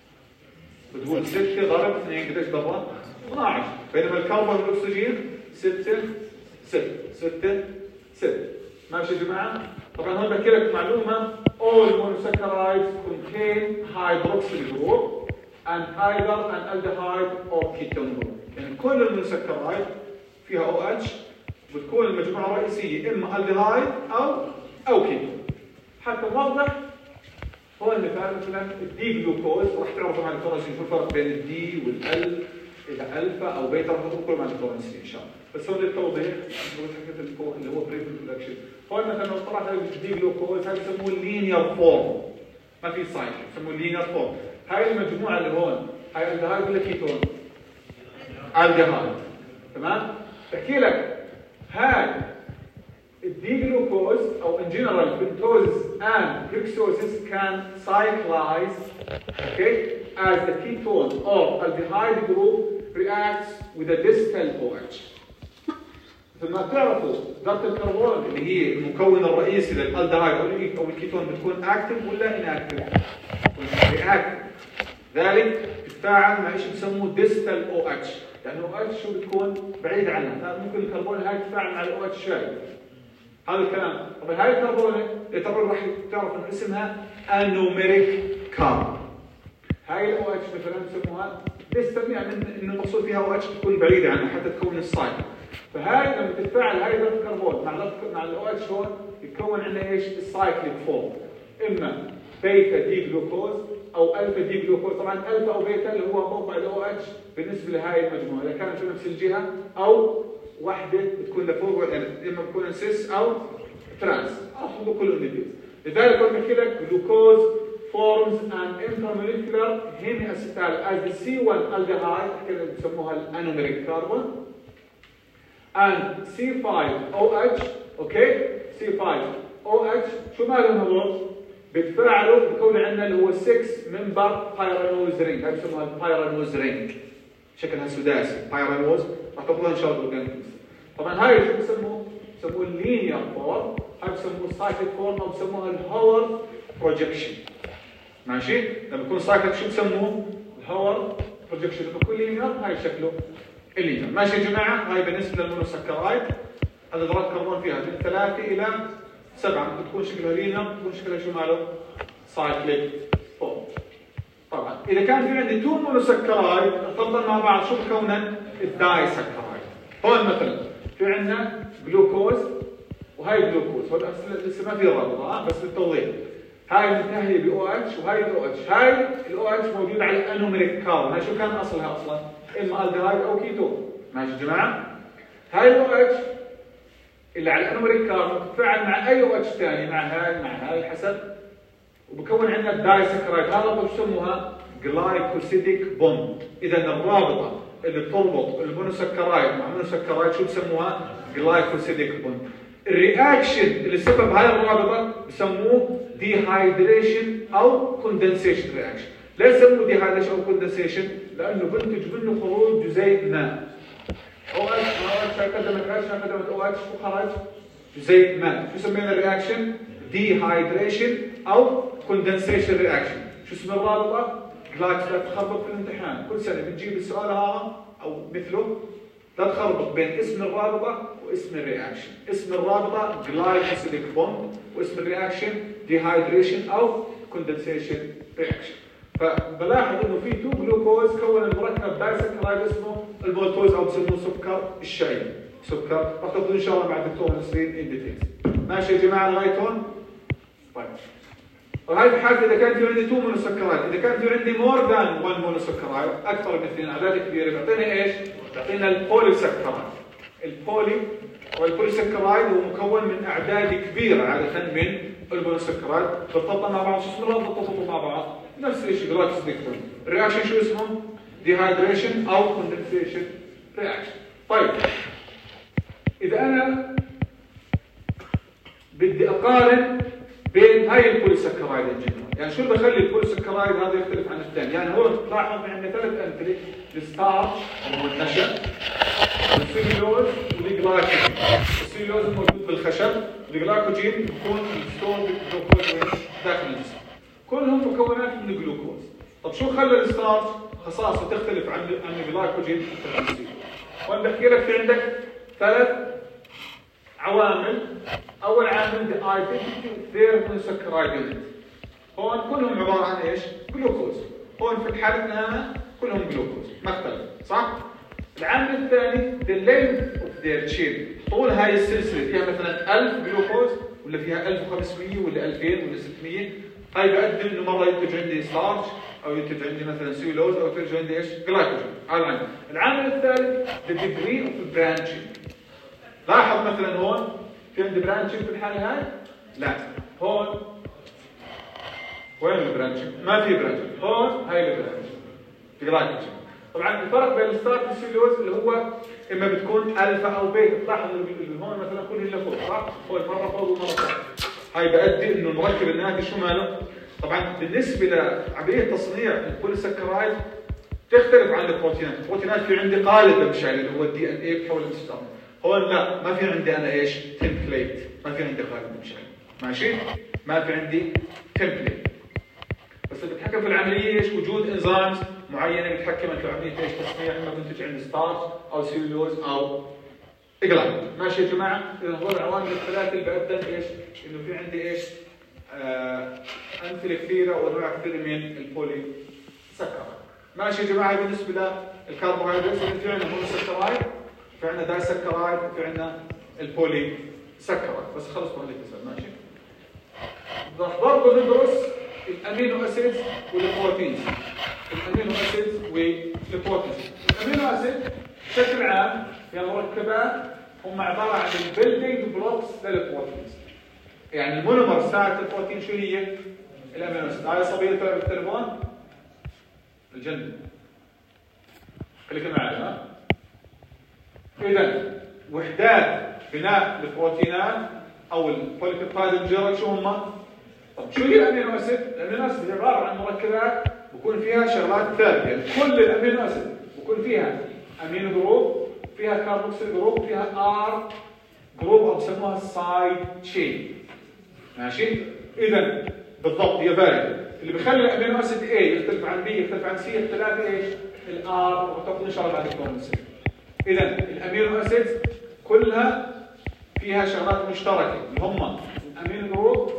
Speaker 1: بتقول ستة ضرب اثنين قديش ضربة؟ اثني عشر. بينما الكربون والاكسجين ستة ستة ستة ستة. ماشي يا جماعه؟ طبعا هون بحكي لك معلومه all monosaccharides contain hydroxyl group and either an aldehyde or ketone group. يعني كل المونوسكرايد فيها او اتش بتكون المجموعه الرئيسيه اما الديهايد او او كيتون. حتى نوضح هون مثال مثلا الدي جلوكوز، راح تعرفوا مع الفرنسيين شو الفرق بين الدي والال، اذا الفا او بيتا راح نذكر مع الفرنسيين ان شاء الله. بس هون للتوضيح اللي هو بريف انترودكشن. هون مثلا لو طلعت الدي جلوكوز هاي بسموه لينير فورم، ما في سايكل، بسموه لينير فورم. هاي المجموعه اللي هون هاي الديهايد ولا كيتون؟ الديهايد. تمام؟ بحكي لك هاي الدي جلوكوز او in general pentoses and hexoses can cyclize okay as the ketone or aldehyde group reacts with a distal OH. مثل ما بتعرفوا ذرة الكربون اللي هي المكون الرئيسي للالدهايد او الكيتون بتكون اكتف ولا اناكتف؟ رياكتف. ذلك تتفاعل مع شيء بسموه ديستال او اتش، لانه او اتش شو بتكون بعيد عنها، فممكن الكربون هاي تتفاعل مع الاو اتش شاي. هذا الكلام. طبعا هاي الكربونه طبعا راح تعرف ان اسمها انوميريك كاربون. هاي الاو اتش مثلا بسموها ديستال، يعني ان المقصود فيها او اتش تكون بعيده عنها حتى تكون السايكل. فهاي لما تتفاعل هاي ذره الكربون مع مع الاو اتش هون يتكون عندنا ايش؟ السايكليك فورم، اما بيتا دي جلوكوز او الفا دي جلوكوز. طبعا الفا او بيتا اللي هو موقع الاو اتش بالنسبه لهاي المجموعه، اذا كانت في نفس الجهه او وحده بتكون لفوق، يعني اما بتكون سيس او ترانس او كله انديفيز. لذلك قلت بحكي لك جلوكوز forms an intramolecular hemiacetal as the سي ون aldehyde كده بسموها الانوميريك كربون and سي فايف او اتش. اوكي، سي فايف او اتش شو مالهم هذول؟ بيتفاعلوا بكون عندنا اللي هو ستة ممبر بايرانوز رينج، هاي بسموها البايرانوز رينج، شكلها سداسي بايرانوز، راح تاخذوها ان شاء الله بالانجليزي. طبعا هاي شو بسموه؟ بسموه اللينير فورم، هاي بسموه سايكليك فورم او بسموها الهاور بروجكشن. ماشي؟ لما يكون سايكليك شو بسموه؟ الهاور بروجكشن. لما يكون لينير هاي شكله اللينير. ماشي يا جماعه؟ هاي بالنسبه للمونوسكرايد، هذا ذرات كربون فيها من ثلاثة إلى سبعة، ممكن تكون شكلها لينير، تكون شكلها شو ماله؟ سايكليك فورم. طبعا إذا كان في عندي تو مونوسكرايد تفضل مع بعض شو بكونن؟ الداي سكرايد. هون مثلا في عندنا جلوكوز وهي جلوكوز، هون لسه ما في رابطة بس للتوضيح. هاي منتهية ب او اتش وهي الاو اتش، هاي الاو اتش موجودة على الانوميريك كاربون، هاي شو كان اصلها اصلا؟ اما الدهايد او كيتون. ماشي يا جماعة؟ هاي الاو اتش اللي على الانوميريك كاربون بتتفاعل مع اي او اتش ثاني، مع هاي مع هاي حسب، وبكون عندنا الدايسكرايد. هذا الرابطه بسموها جلايكوسيديك بوند. اذا الرابطه اللي بتربط المونوسكرايد مع المونوسكرايد شو بسموها؟ جلايكوسيديك بوند. الرياكشن اللي سبب هاي الرابطه بسموه ديهايدريشن او كوندنسيشن رياكشن. ليش سموه ديهايدريشن او كوندنسيشن؟ لانه بنتج منه خروج جزيء ماء. او اتش او اتش قدمت اتش قدمت او اتش وخرج جزيء ماء. شو سمينا الرياكشن؟ ديهايدريشن او كوندنسيشن رياكشن. شو اسم الرابطه؟ جلايكس. لا تخربط في الامتحان، كل سنه بتجيب السؤال هذا او مثله، لا تخربط بين اسم الرابطه واسم الرياكشن. اسم الرابطه جلايكوسيديك بوند، واسم الرياكشن ديهايدريشن او كوندنسيشن رياكشن. فبلاحظ انه في تو جلوكوز كون المركب دايسكرايد اسمه المولتوز او بسموه سكر الشاي. سكر راح تاخذوا ان شاء الله مع الدكتور نسرين ان ديتيلز. ماشي يا جماعه لغايه هون؟ طيب. وهي في حالة إذا كان في عندي تو مونوسكرايد، إذا كان في عندي مور ذان ون مونوسكرايد، أكثر من اثنين، أعداد كبيرة، بيعطينا إيش؟ بيعطينا البوليسكرايد. البولي والبوليسكرايد هو مكون من أعداد كبيرة عادة من المونوسكرايد، بتطبق مع بعض. شو اسم الرابطة بتطبق مع بعض؟ نفس الشيء جلايكوسيديك بوند. الرياكشن شو اسمه؟ ديهايدريشن أو كوندنسيشن رياكشن. طيب. إذا أنا بدي أقارن بين هاي البوليسكرايد الجنرال، يعني شو اللي بخلي البوليسكرايد هذا يختلف عن الثاني؟ يعني هو تلاحظ عندنا ثلاث امثله، الستارش اللي هو النشا، والسيلولوز والجلايكوجين. السيلولوز موجود بالخشب، الجلايكوجين بيكون ستور بالجلوكوز داخل الجسم. كلهم مكونات من الجلوكوز. طب شو خلى الستارش خصائصه تختلف عن عن الجلايكوجين عن السيلولوز؟ وانا بحكي لك في عندك ثلاث عوامل. اول عامل the identity of their monosaccharide unit. هون كلهم عباره عن ايش؟ جلوكوز. هون في حالتنا هنا كلهم جلوكوز، ما اختلف، صح؟ العامل الثاني the length of their chain. طول هاي السلسله فيها مثلا ألف جلوكوز ولا فيها ألف وخمسمية ولا ألفين ولا ستمية. هاي بيقدم انه مره ينتج عندي ستارش او ينتج عندي مثلا سيلولوز او ينتج عندي ايش؟ جلايكوجين. هذا العامل. العامل الثالث the degree of branching. لاحظ مثلا هون في عندي برانشنج في الحاله هاي؟ لا. هون وين البرانشنج؟ ما في برانشنج. هون هاي البرانشنج في جلايكوجين. طبعا الفرق بين الستارش والسيلولوز اللي هو اما بتكون الفا او بيتا. تلاحظ اللي هون مثلا كلهم لفوق، صح؟ هون مره فوق ومره تحت. هاي بأدي انه المركب الناتج شو ماله؟ طبعا بالنسبه لعمليه تصنيع البوليسكرايد تختلف عن البروتينات، البروتينات في عندي قالب بمشي عليه اللي هو الدي ان اي بحول الانسولين. هون لا، ما في عندي انا ايش؟ تمبليت، ما في عندي قالب بمشي عليه. ماشي؟ ما في عندي تمبليت. بس اللي بتحكم في العمليه ايش؟ وجود انزيمز معينه بتحكم في عمليه ايش؟ تصنيع اما منتج عندي ستارش او سيلولوز او اجلايكول. ماشي يا جماعه؟ اذا هذول العوامل الثلاثه اللي بأدن ايش؟ انه في عندي ايش؟ آه امثله كثيره وانواع كثيره من البولي سكرايد. ماشي يا جماعه؟ بالنسبه للكربوهيدرات في عندنا مونوسكرايد، في عندنا دايسكرايد، وفي عندنا البولي سكرايد. بس خلصوا هالكسر. ماشي؟ راح برضه ندرس الامينو اسيدز والبروتينز. الامينو اسيدز والبروتينز. الامينو اسيد بشكل عام هي مركبات هم عباره عن البيلدينج بلوكس للبروتينز. يعني المونومر ساعه البروتين شو هي؟ الامينو اسيد. هاي صبيه طلع بالتليفون الجنة. خليك معي. ها؟ اذا وحدات بناء البروتينات او البوليبيبتايد المجرد شو هم؟ طب شو هي الامينو اسيد؟ الامينو اسيد عباره عن مركبات بكون فيها شغلات ثابته، يعني كل الامينو اسيد بكون فيها امينو جروب، فيها كاربوكسيل جروب، فيها ار جروب او بسموها سايد تشين. ماشي؟ اذا بالضبط هي فاريبل. اللي بيخلي الامينو اسيد A يختلف عن B يختلف عن C اختلاف ايش؟ الار وتكون ان شاء الله بعد الكون. اذا الامينو اسيد كلها فيها شغلات مشتركه اللي هم الامينو جروب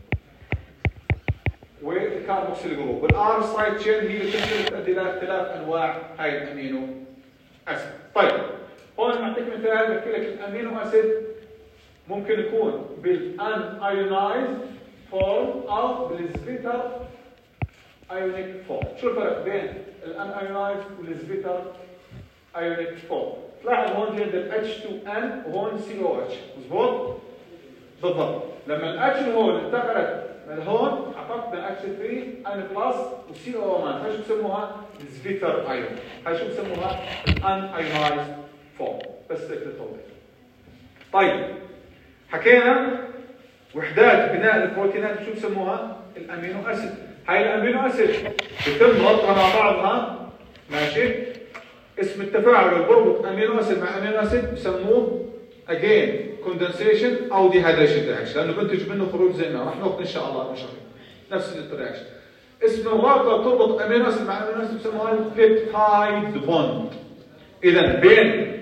Speaker 1: والكاربوكسيل جروب، والار سايد تشين هي اللي تؤدي الى اختلاف انواع هاي الامينو اسيد. طيب هون اعطيك مثال بحكي لك الامينو اسيد ممكن يكون بالان ايونايز فورم او بالسبيتر ايونيك فورم. شو الفرق بين الان ايونايز والسبيتر ايونيك فورم؟ تلاحظ هون في عندنا اتش تو ان وهون سي او اتش. مضبوط؟ بالضبط. لما الاتش هون انتقلت من هون اعطتنا اتش ثلاثة ان بلس وسي او واحد، هاي شو بسموها؟ السبيتر ايون. هاي شو بسموها؟ الان ايونايز فورم. بس هيك للتوضيح. طيب حكينا وحدات بناء البروتينات شو بسموها؟ الامينو اسيد. هاي الامينو اسيد بتم ربطها مع بعضها. ماشي؟ اسم التفاعل اللي بربط امينو اسيد مع امينو اسيد بسموه اجين كوندنسيشن او ديهايدريشن رياكشن، لانه بنتج منه خروج زي ما راح ناخذ ان شاء الله مشاهد نفس الرياكشن. اسم الرابطه بتربط امينو اسيد مع امينو اسيد بسموها البيبتايد بوند. اذا بين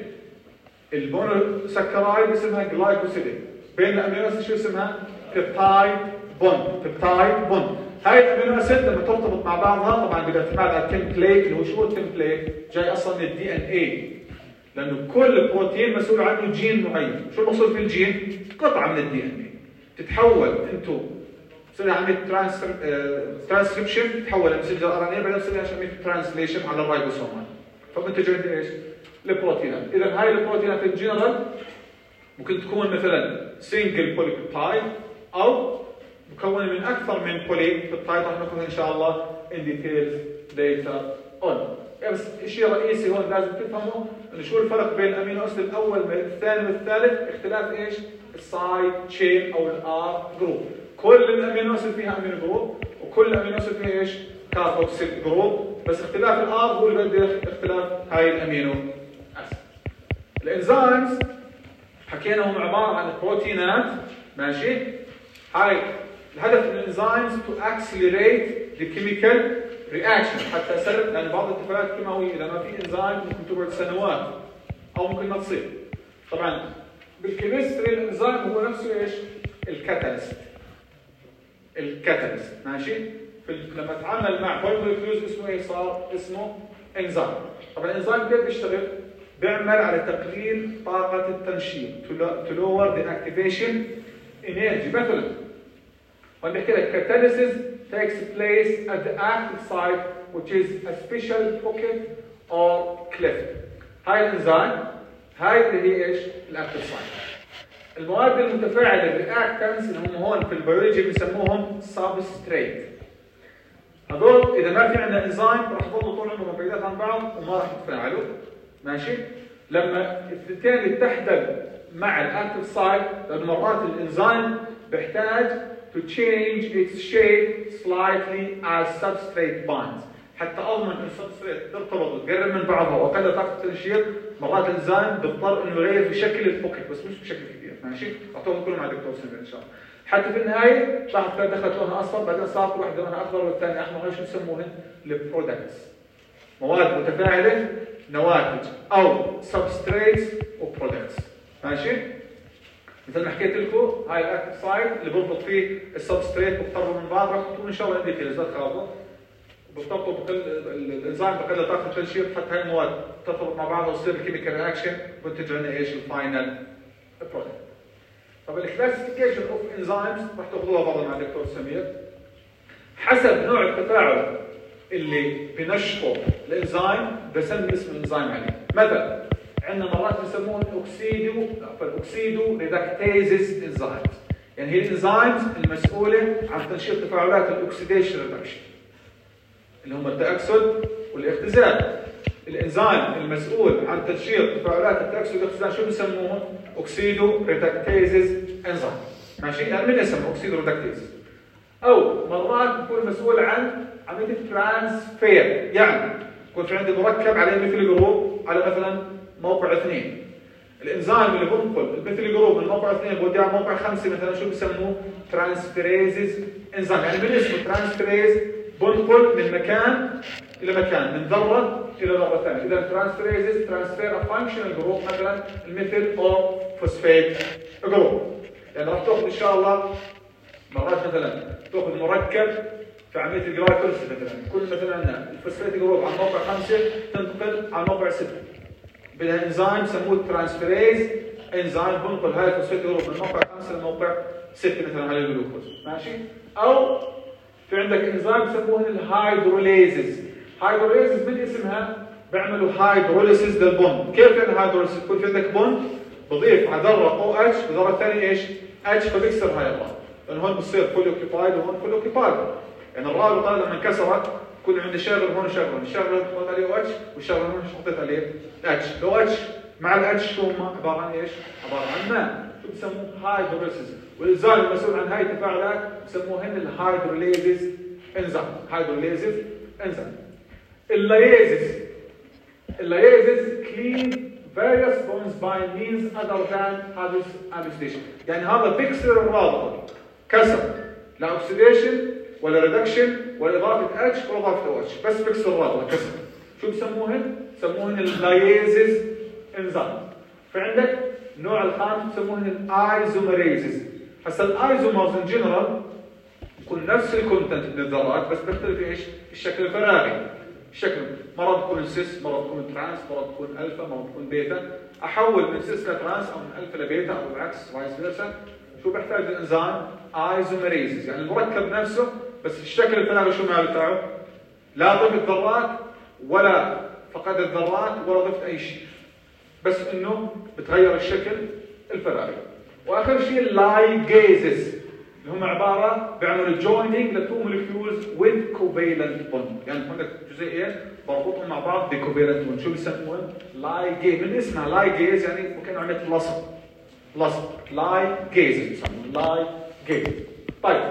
Speaker 1: المونوسكرايد اسمها جلايكوسيديك، بين الامينو اسيد شو اسمها؟ بيبتايد بوند. بيبتايد بوند. هاي الامينو اسيد لما ترتبط مع بعضها طبعا بيعتمد على التمبليت اللي هو شو التمبليت؟ جاي اصلا من الدي ان اي، لانه كل بروتين مسؤول عنه جين معين. شو المقصود في الجين؟ قطعه من الدي ان اي تتحول انتو بتصير عمليه ترانسكريبشن، تتحول لمسنجر ار ان اي، بعدين بتصير عمليه ترانسليشن على الرايبوسومات، فبنتج عندي ايش؟ البروتينات. اذا هاي البروتينات الجنرال ممكن تكون مثلا سنجل بوليبيبتايد او مكونه من اكثر من بوليبيبتايد، راح ناخذها ان شاء الله ان ديتيلز later on. بس شيء رئيسي هون لازم تفهموا انه شو الفرق بين الامينو اسيد الاول والثاني والثالث؟ اختلاف ايش؟ السايد تشين او الار جروب. كل الامينو اسيد فيها امينو جروب وكل الامينو اسيد فيها ايش؟ كاربوكسيل جروب، بس اختلاف الار هو اللي بيؤدي اختلاف هاي الامينو اسيد. الانزيمز حكينا هم عباره عن بروتينات. ماشي؟ هاي الهدف من الانزيمز تو اكسلريت ذا كيميكال رياكشن، حتى يسرع، لان بعض التفاعلات الكيماويه اذا ما في انزيم ممكن تقعد سنوات او ممكن ما تصير. طبعا بالكيمستري الانزيم هو نفسه ايش؟ الكاتاليست. الكاتاليست. ماشي؟ في لما اتعامل مع بوليمورفيوز اسمه ايه صار؟ اسمه انزيم. طبعا الانزيم كيف بيشتغل؟ بيعمل على تقليل طاقه التنشيط، to lower the activation energy. مثلا وأنا بحكي لك catalysis takes place at the active site which is a special pocket or cleft. هاي الانزيم هاي اللي هي ايش؟ الاكتيف سايت. المواد المتفاعله الرياكتنس اللي هم هون في البيولوجي بنسموهم سبستريت. هذول اذا ما في عندنا انزيم راح يضلوا طول عمرهم بعيدات عن بعض وما راح يتفاعلوا. ماشي؟ لما الاثنتين يتحدوا مع الاكتيف سايت، لانه مرات الانزيم بيحتاج to change its shape slightly as substrate binds. حتى اضمن ان السبستريت ترتبط وتقرب من بعضها واقل طاقه التنشيط، مرات الانزيم بيضطر انه يغير في شكل البوكيت بس مش بشكل كبير، ماشي؟ اعطوهم كلهم مع دكتور سمير ان شاء الله. حتى في النهايه لاحظ كانت دخلت لونها اصفر، بعدين صارت واحده لونها اخضر والثانيه احمر. هاي شو يسموهن؟ البرودكتس، مواد متفاعله، نواتج او سبستريتس وبرودكتس، ماشي؟ مثل ما حكيت لكم هاي الاكتف سايت اللي بربط فيه السبستريت بقربوا من بعض، راح تكون ان شاء الله عندك لا تخافوا، بتربطوا بقل الانزيم بقل طاقه التنشيط حتى هاي المواد ترتبط مع بعضها وتصير الكيميكال رياكشن وتنتج لنا ايش؟ الفاينل برودكت. طب الكلاسيفيكيشن اوف انزيمز راح تاخذوها برضه مع الدكتور سمير. حسب نوع التفاعل اللي بنشطه الانزيم بسمي اسم الانزيم عليه. مثلا عندنا مرات بنسموهم اوكسيدو اوكسيدو ريدكتيزز انزيمز، يعني هي الانزيمز المسؤوله عن تنشيط تفاعلات الاكسيديشن ريدكشن اللي هم التاكسد والاختزال. الانزيم المسؤول عن تنشيط تفاعلات التاكسد والاختزال شو بسموهم؟ اوكسيدو ريدكتيزز انزيم، ماشي؟ يعني من اسمه اوكسيدو ريدكتيز. او مرات بيكون مسؤول عن عمليه الترانسفير، يعني يكون في عندي مركب عليه مثل جروب على مثلا موقع اثنين. الانزيم اللي بنقل المثل جروب من موقع اثنين بوديه على موقع خمسه مثلا شو بسموه؟ ترانسفيريزز انزيم، يعني من اسمه ترانسفيريز بنقل من مكان الى مكان، من ذره الى ذره ثانيه. اذا ترانسفيريزز ترانسفير ا فانكشنال جروب مثلا المثل او فوسفيت جروب. يعني راح تاخذ ان شاء الله مرات مثلا تاخذ مركب في عمليه الجلايكوليسيس مثلا، كل مثلا عندنا الفوسفيت جروب على موقع خمسه تنتقل على موقع سته. بدها انزيم سموه ترانسفيريز انزيم بنقل هاي الفوسفيت جروب من موقع خمسه لموقع سته مثلا هاي الجلوكوز، ماشي؟ او في عندك انزيم بسموهن الهيدروليزز. هيدروليزز من اسمها بيعملوا هيدروليسيس للبوند. كيف يعني هيدروليسيس؟ يكون في عندك بوند بضيف على ذره او اتش بذره الثانيه ايش؟ اتش، فبيكسر هاي الرابطه، لان هون بصير فول اوكيبايد وهون فول اوكيبايد. يعني الرابطه لما انكسرت يكون عندي شغل هون وشغل هون، الشغل هون حطيت عليه او اتش والشغل هون حطيت عليه اتش. لو اتش مع الاتش شو هم؟ عباره عن ايش؟ عباره عن ماء، شو بسموه؟ هيدروليسيس. والانزيم المسؤول عن هاي التفاعلات بسموهن الهيدروليزز انزيم، هيدروليزز انزيم. اللايزز اللايزز كلين various bonds by means other than oxidation، يعني هذا بيكسر الرابطه كسر، لا اوكسيديشن ولا ريدكشن ولا اضافه اتش ولا اضافه او اتش، بس بيكسر الرابطه كسر. شو بسموهن؟ بسموهن اللايزز انزيم. فعندك النوع الخامس بسموهن الايزوميريزز. هسه الايزومرز ان جنرال يكون نفس الكونتنت من الذرات بس بيختلف ايش؟ الشكل الفراغي. الشكل مرة بتكون سيس، مرة بتكون ترانس، مرة بتكون الفا، مرة بتكون بيتا. احول من سيس لترانس او من الفا لبيتا او بالعكس فايس فيرسا. شو بيحتاج الانزيم؟ ايزوميريزز، يعني المركب نفسه بس الشكل الفراغي شو مال بتاعه؟ لا ضفت ذرات ولا فقدت ذرات ولا ضفت اي شيء، بس انه بتغير الشكل الفراغي. واخر شيء اللايجيزز اللي هم عباره بيعملوا جويننج لتو مولكيولز وذ كوفالنت بوند، يعني هناك جزيئين بربطهم مع بعض بكوفالنت بوند. شو بيسموهم؟ لايجيز، من اسمها لايجيز يعني ممكن عمليه لصق لصق لايجيز بيسموهم لايجيز. طيب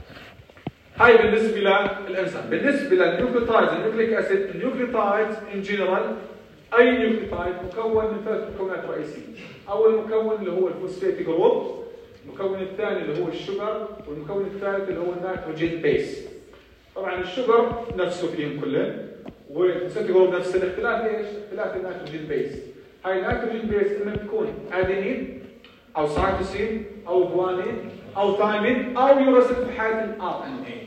Speaker 1: هاي بالنسبه للانزيم. بالنسبه للنيوكليوتايدز النيوكليك اسيد، النيوكليوتايدز ان جنرال اي نيوكليوتايد مكون من ثلاث مكونات رئيسيه. اول مكون اللي هو الفوسفيت جروب، المكون الثاني اللي هو الشجر، والمكون الثالث اللي هو النيتروجين بيس. طبعا الشجر نفسه فيهم كلهم، والفوسفيت جروب نفس الاختلاف ايش؟ اختلاف النيتروجين بيس. هاي النيتروجين بيس اما تكون ادينين او سايتوسين او جوانين او ثايمين او يوراسيل في حاله الار ان اي.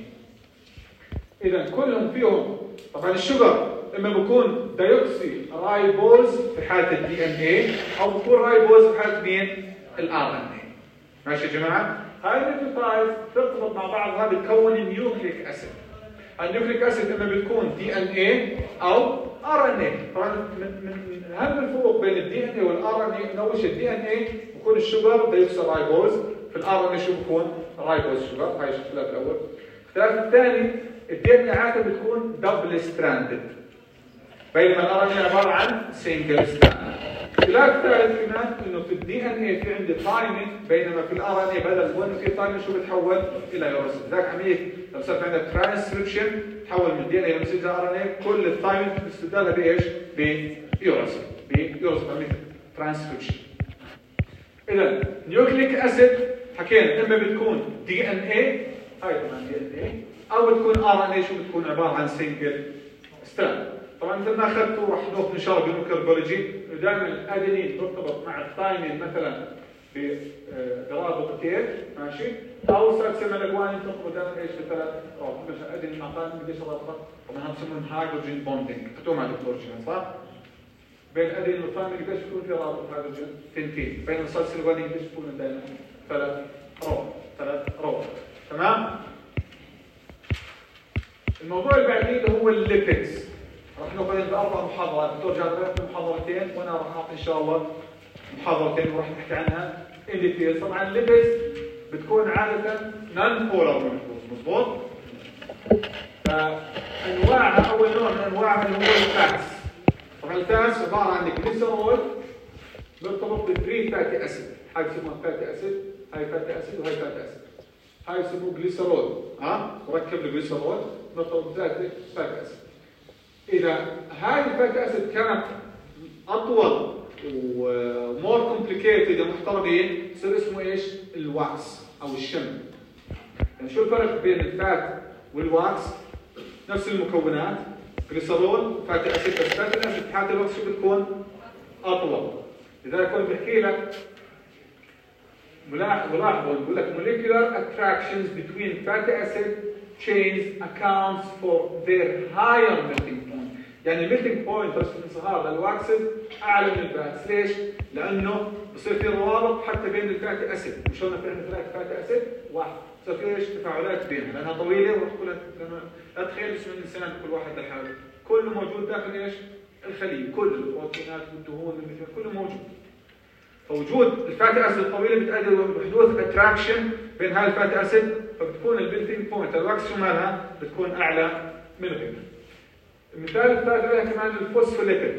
Speaker 1: اذا كلهم فيهم طبعا الشجر اما بكون دايوكسي رايبوز في حاله الدي ان اي او بكون رايبوز في حاله مين؟ الار ان اي. ماشي يا جماعه؟ هاي النيوكليوتايدز ترتبط مع بعضها بتكون النيوكليك اسيد. النيوكليك اسيد اما بتكون دي ان اي او ار ان اي. طبعا من من اهم الفروق بين الدي ان اي والار ان اي انه اول شيء الدي ان اي بكون الشجر دايوكسي رايبوز، في الار ان اي شو بكون؟ رايبوز شجر. هاي الاختلاف الاول. الاختلاف الثاني الدي ان اي عاده بتكون دبل ستراندد بينما الار ان اي عباره عن سنجل ستراند. الاختلاف الثالث كمان انه في الدي ان اي في عندي تايمينج، بينما في الار ان اي بدل وين في تايمينج شو بتحول الى يورسل. ذاك عمليه لو صار في عندك ترانسكريبشن تحول من دي ان اي لمسج ار ان اي، كل التايمينج باستبدالها بايش؟ بيورسل، بيورسل عمليه ترانسكريبشن. اذا نيوكليك اسيد حكينا اما بتكون دي ان اي، هاي كمان دي ان اي، او بتكون ار ان اي، شو بتكون عباره عن سنجل ستراند. طبعا مثل ما اخذتوا راح ناخذ ان شاء الله بالميكروبيولوجي دائما الادينين مرتبط مع الثايمين مثلا برابط كتير ماشي، او سلسله الاجوانين ترتبط دائما ايش بثلاث رابط، مثلا ادينين مع ثايمين بديش رابطه، طبعا بسموهم هيدروجين بوندينج، اخذتوه مع دكتور جيهان صح؟ بين الادينين والثايمين قديش بيكون في رابط هيدروجين؟ ثنتين، بين السلسله الاجوانين قديش بيكون دائما؟ ثلاث روابط، ثلاث روابط، تمام؟ الموضوع اللي بعديه اللي هو الليبيدز. راح ناخذ باربع محاضرات، الدكتور جابر لنا محاضرتين وانا راح اعطي ان شاء الله محاضرتين وراح نحكي عنها ان ديتيلز. طبعا الليبيدز بتكون عاده نون بولار مولكيولز، مضبوط؟ فانواعها اول نوع من انواعها اللي هو الفاتس. طبعا الفاتس عباره عن جليسرول مرتبط بثري فاتي اسيد، هاي بسموها فاتي اسيد، هاي فاتي اسيد وهي فاتي اسيد. هاي بسموه جليسرول، ها؟ مركب الجليسرول مرتبط بثلاثه فاتي اسيد. إذا هاي الفاتي أسيد كانت أطول ومور كومبليكيتد محترمين يصير اسمه إيش؟ الواكس أو الشم. يعني شو الفرق بين الفات والواكس؟ نفس المكونات، جليسرول فاتي أسيد، بس فاتي أسيد في حالة الواكس شو بتكون؟ أطول. لذلك كنت بحكي لك ملاحظوا بقول لك molecular attractions between fatty acid chains accounts for their higher melting point. يعني melting point درجة الانصهار للواكسد أعلى من الفاتس، ليش؟ لأنه بصير في روابط حتى بين الفاتي أسيد، مش هون في عندنا ثلاث فاتي أسيد واحد، بصير في ايش؟ تفاعلات بينها لأنها طويلة وراح كلها لا تخيل اسم الإنسان كل واحد لحاله، كله موجود داخل ايش؟ الخلية، كل البروتينات والدهون والميثيون كله موجود. فوجود الفاتي اسيد الطويله بتؤدي بحدوث اتراكشن بين هاي الفاتي اسيد، فبتكون البلتنج بوينت الواكس شو مالها؟ بتكون اعلى من غيرها. المثال الثالث عليها كمان الفوسفوليبيد.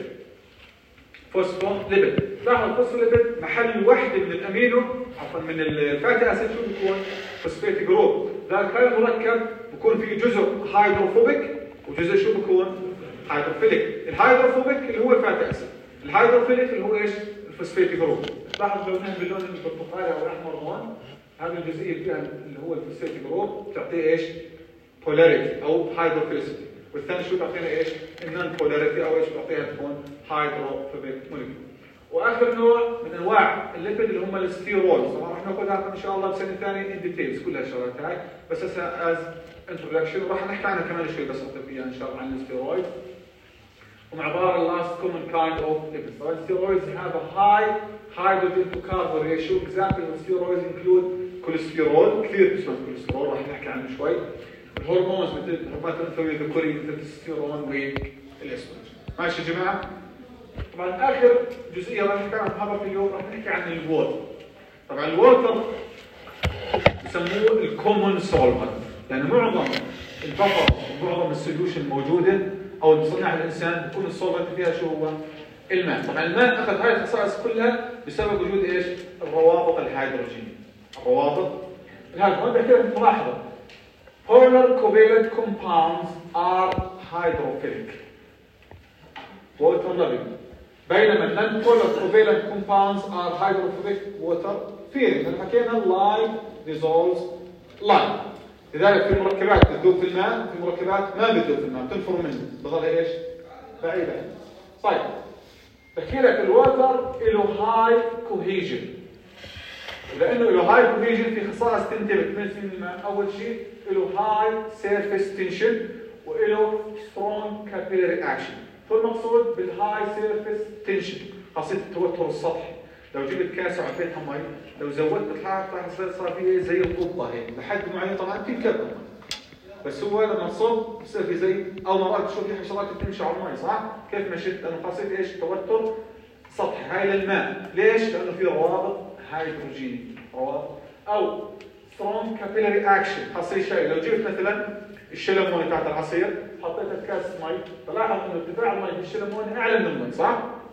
Speaker 1: فوسفوليبيد، لاحظوا الفوسفوليبيد محل وحده من الامينو عفوا من الفاتي اسيد شو بيكون؟ فوسفيت جروب، ذلك هذا المركب بيكون فيه جزء هيدروفوبيك وجزء شو بيكون؟ هيدروفيليك. الهيدروفوبيك اللي هو الفاتي اسيد، الهيدروفيليك اللي هو ايش؟ الفوسفيت جروب. لاحظ لو نحن باللون البرتقالي او الاحمر هون، هذه الجزئيه اللي فيها اللي هو الفوسفيت جروب بتعطيه ايش؟ بولاريتي او هيدروفيليسيتي، والثاني شو بتعطينا ايش؟ النون بولاريتي او ايش بتعطيها؟ تكون هيدروفوبيك مولكيول. واخر نوع من انواع الليبيد اللي هم الستيرولز، طبعا راح ناخذها ان شاء الله بسنه ثانيه ان ديتيلز كل هالشغلات هاي، بس هسه از انتروداكشن وراح نحكي عنها كمان شوي بس فيها ان شاء الله عن الستيرويد. هم عباره عن last common kind of lipids. طبعا steroids have a high hydrogen to carbon ratio. Example of steroids include cholesterol، كثير بيسمى cholesterol راح نحكي عنه شوي. الهرمونز مثل الهرمونات الانثويه الذكوريه مثل التستيرون والاستروجين. ماشي يا جماعه؟ طبعا اخر جزئيه راح نحكي عنها محاضره اليوم راح نحكي عن الووتر. طبعا الووتر بسموه الكومون سولفنت، يعني معظم البفر ومعظم السوليوشن الموجوده او اللي بصنع الانسان بيكون السولفنت فيها شو هو؟ الماء. طبعا الماء اخذ هاي الخصائص كلها بسبب وجود ايش؟ الروابط الهيدروجينيه. الروابط الهيدروجينيه هون بحكي لك ملاحظه polar covalent compounds are hydrophilic water loving، بينما non polar covalent compounds are hydrophobic water fearing. لما حكينا lime dissolves lime، لذلك في مركبات بتذوب في الماء، في مركبات ما بتذوب في الماء بتنفر منه بضل ايش؟ بعيدة. طيب بحكي لك الوتر له هاي كوهيجن، ولانه له هاي كوهيجن في خصائص تنتبه تميز من الماء. اول شيء له هاي سيرفيس تنشن وله سترونج كابيلاري اكشن. شو المقصود بالهاي سيرفيس تنشن؟ خاصية التوتر السطحي. لو جبت كاسة وعبيتها مي، لو زودت الحرارة راح يصير صار فيه زي القبة هيك لحد معين، طبعا بتنكب بس هو لما تصب بصير في زي او مرات تشوف في حشرات بتمشي على المي صح؟ كيف مشيت؟ لانه خاصية ايش؟ توتر سطحي. هاي للماء، ليش؟ لانه في روابط هيدروجيني، روابط او سترونج كابيلاري اكشن. خاصية شيء لو جبت مثلا الشلموني تاعت العصير حطيتها في كاسة مي، فلاحظ انه ارتفاع المي بالشلموني اعلى من المي صح؟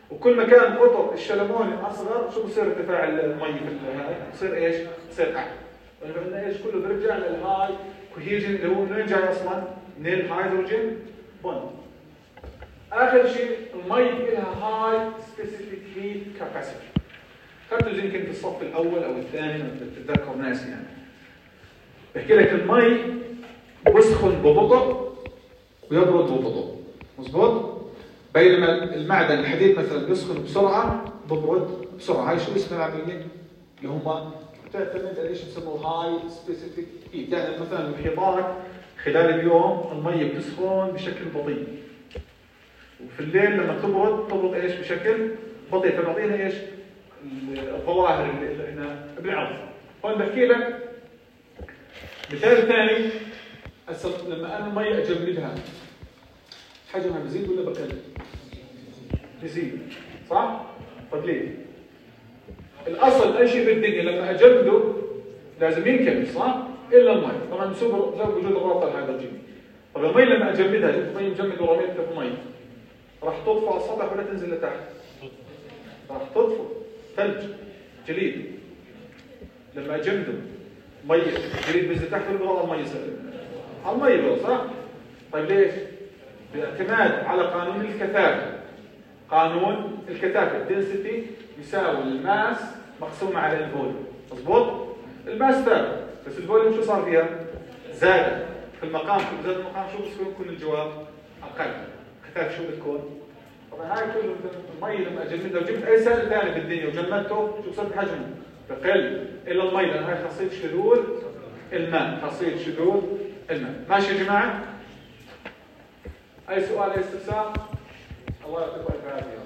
Speaker 1: وكل ما كان قطر الشلموني اصغر شو بصير ارتفاع المي في الهاي؟ بصير ايش؟ بصير اعلى. قلنا ايش؟ كله بيرجع للهاي كوهيجن اللي هو منين جاي اصلا؟ من الهيدروجين بوند. اخر شيء المي لها هاي سبيسيفيك هيت كاباسيتي. خدته يمكن في الصف الاول او الثاني بتتذكر ناس يعني. بحكي لك المي بسخن ببطء ويبرد ببطء، مظبوط؟ بينما المعدن الحديد مثلا بيسخن بسرعه ببرد بسرعه. هاي شو اسمها العمليه؟ اللي هم بتعتمد على ايش بسموه هاي سبيسيفيك هيت. يعني مثلا المحيطات خلال اليوم المي بتسخن بشكل بطيء، وفي الليل لما تبرد تبرد ايش؟ بشكل بطيء، فبعطينا ايش؟ الظواهر اللي احنا بنعرفها. هون بحكي لك مثال ثاني. لما انا المي اجمدها حجمها بزيد ولا بقل؟ بزيد، صح؟ طب ليه؟ الاصل اي شيء بالدنيا لما اجمده لازم ينكمل، صح؟ الا المي، طبعا بسبب وجود الرابطه الهيدروجيني. طب المي لما اجمدها، جبت مي مجمد ورميتها في مي، راح تطفو على السطح ولا تنزل لتحت؟ راح تطفو، ثلج، جليد. لما اجمده مي جليد بينزل تحت ولا بيضل المي على المي بيضل، صح؟ طيب ليش؟ باعتماد على قانون الكثافه. قانون الكثافه الدنسيتي يساوي الماس مقسومه على الفوليوم، مظبوط؟ الماس ثابت بس الفوليوم شو صار فيها؟ زاد. في المقام في زاد المقام شو بصير يكون الجواب؟ اقل. الكثافه شو بتكون؟ طبعا هاي كله المي لما اجمدها وجبت اي سائل ثاني بالدنيا وجمدته شو بصير بحجمه؟ بقل الا المي، لان هاي خاصيه شذوذ الماء، خاصيه شذوذ الماء. ماشي يا جماعه؟ اي سؤال اي استفسار؟ الله يعطيكم الف عافيه.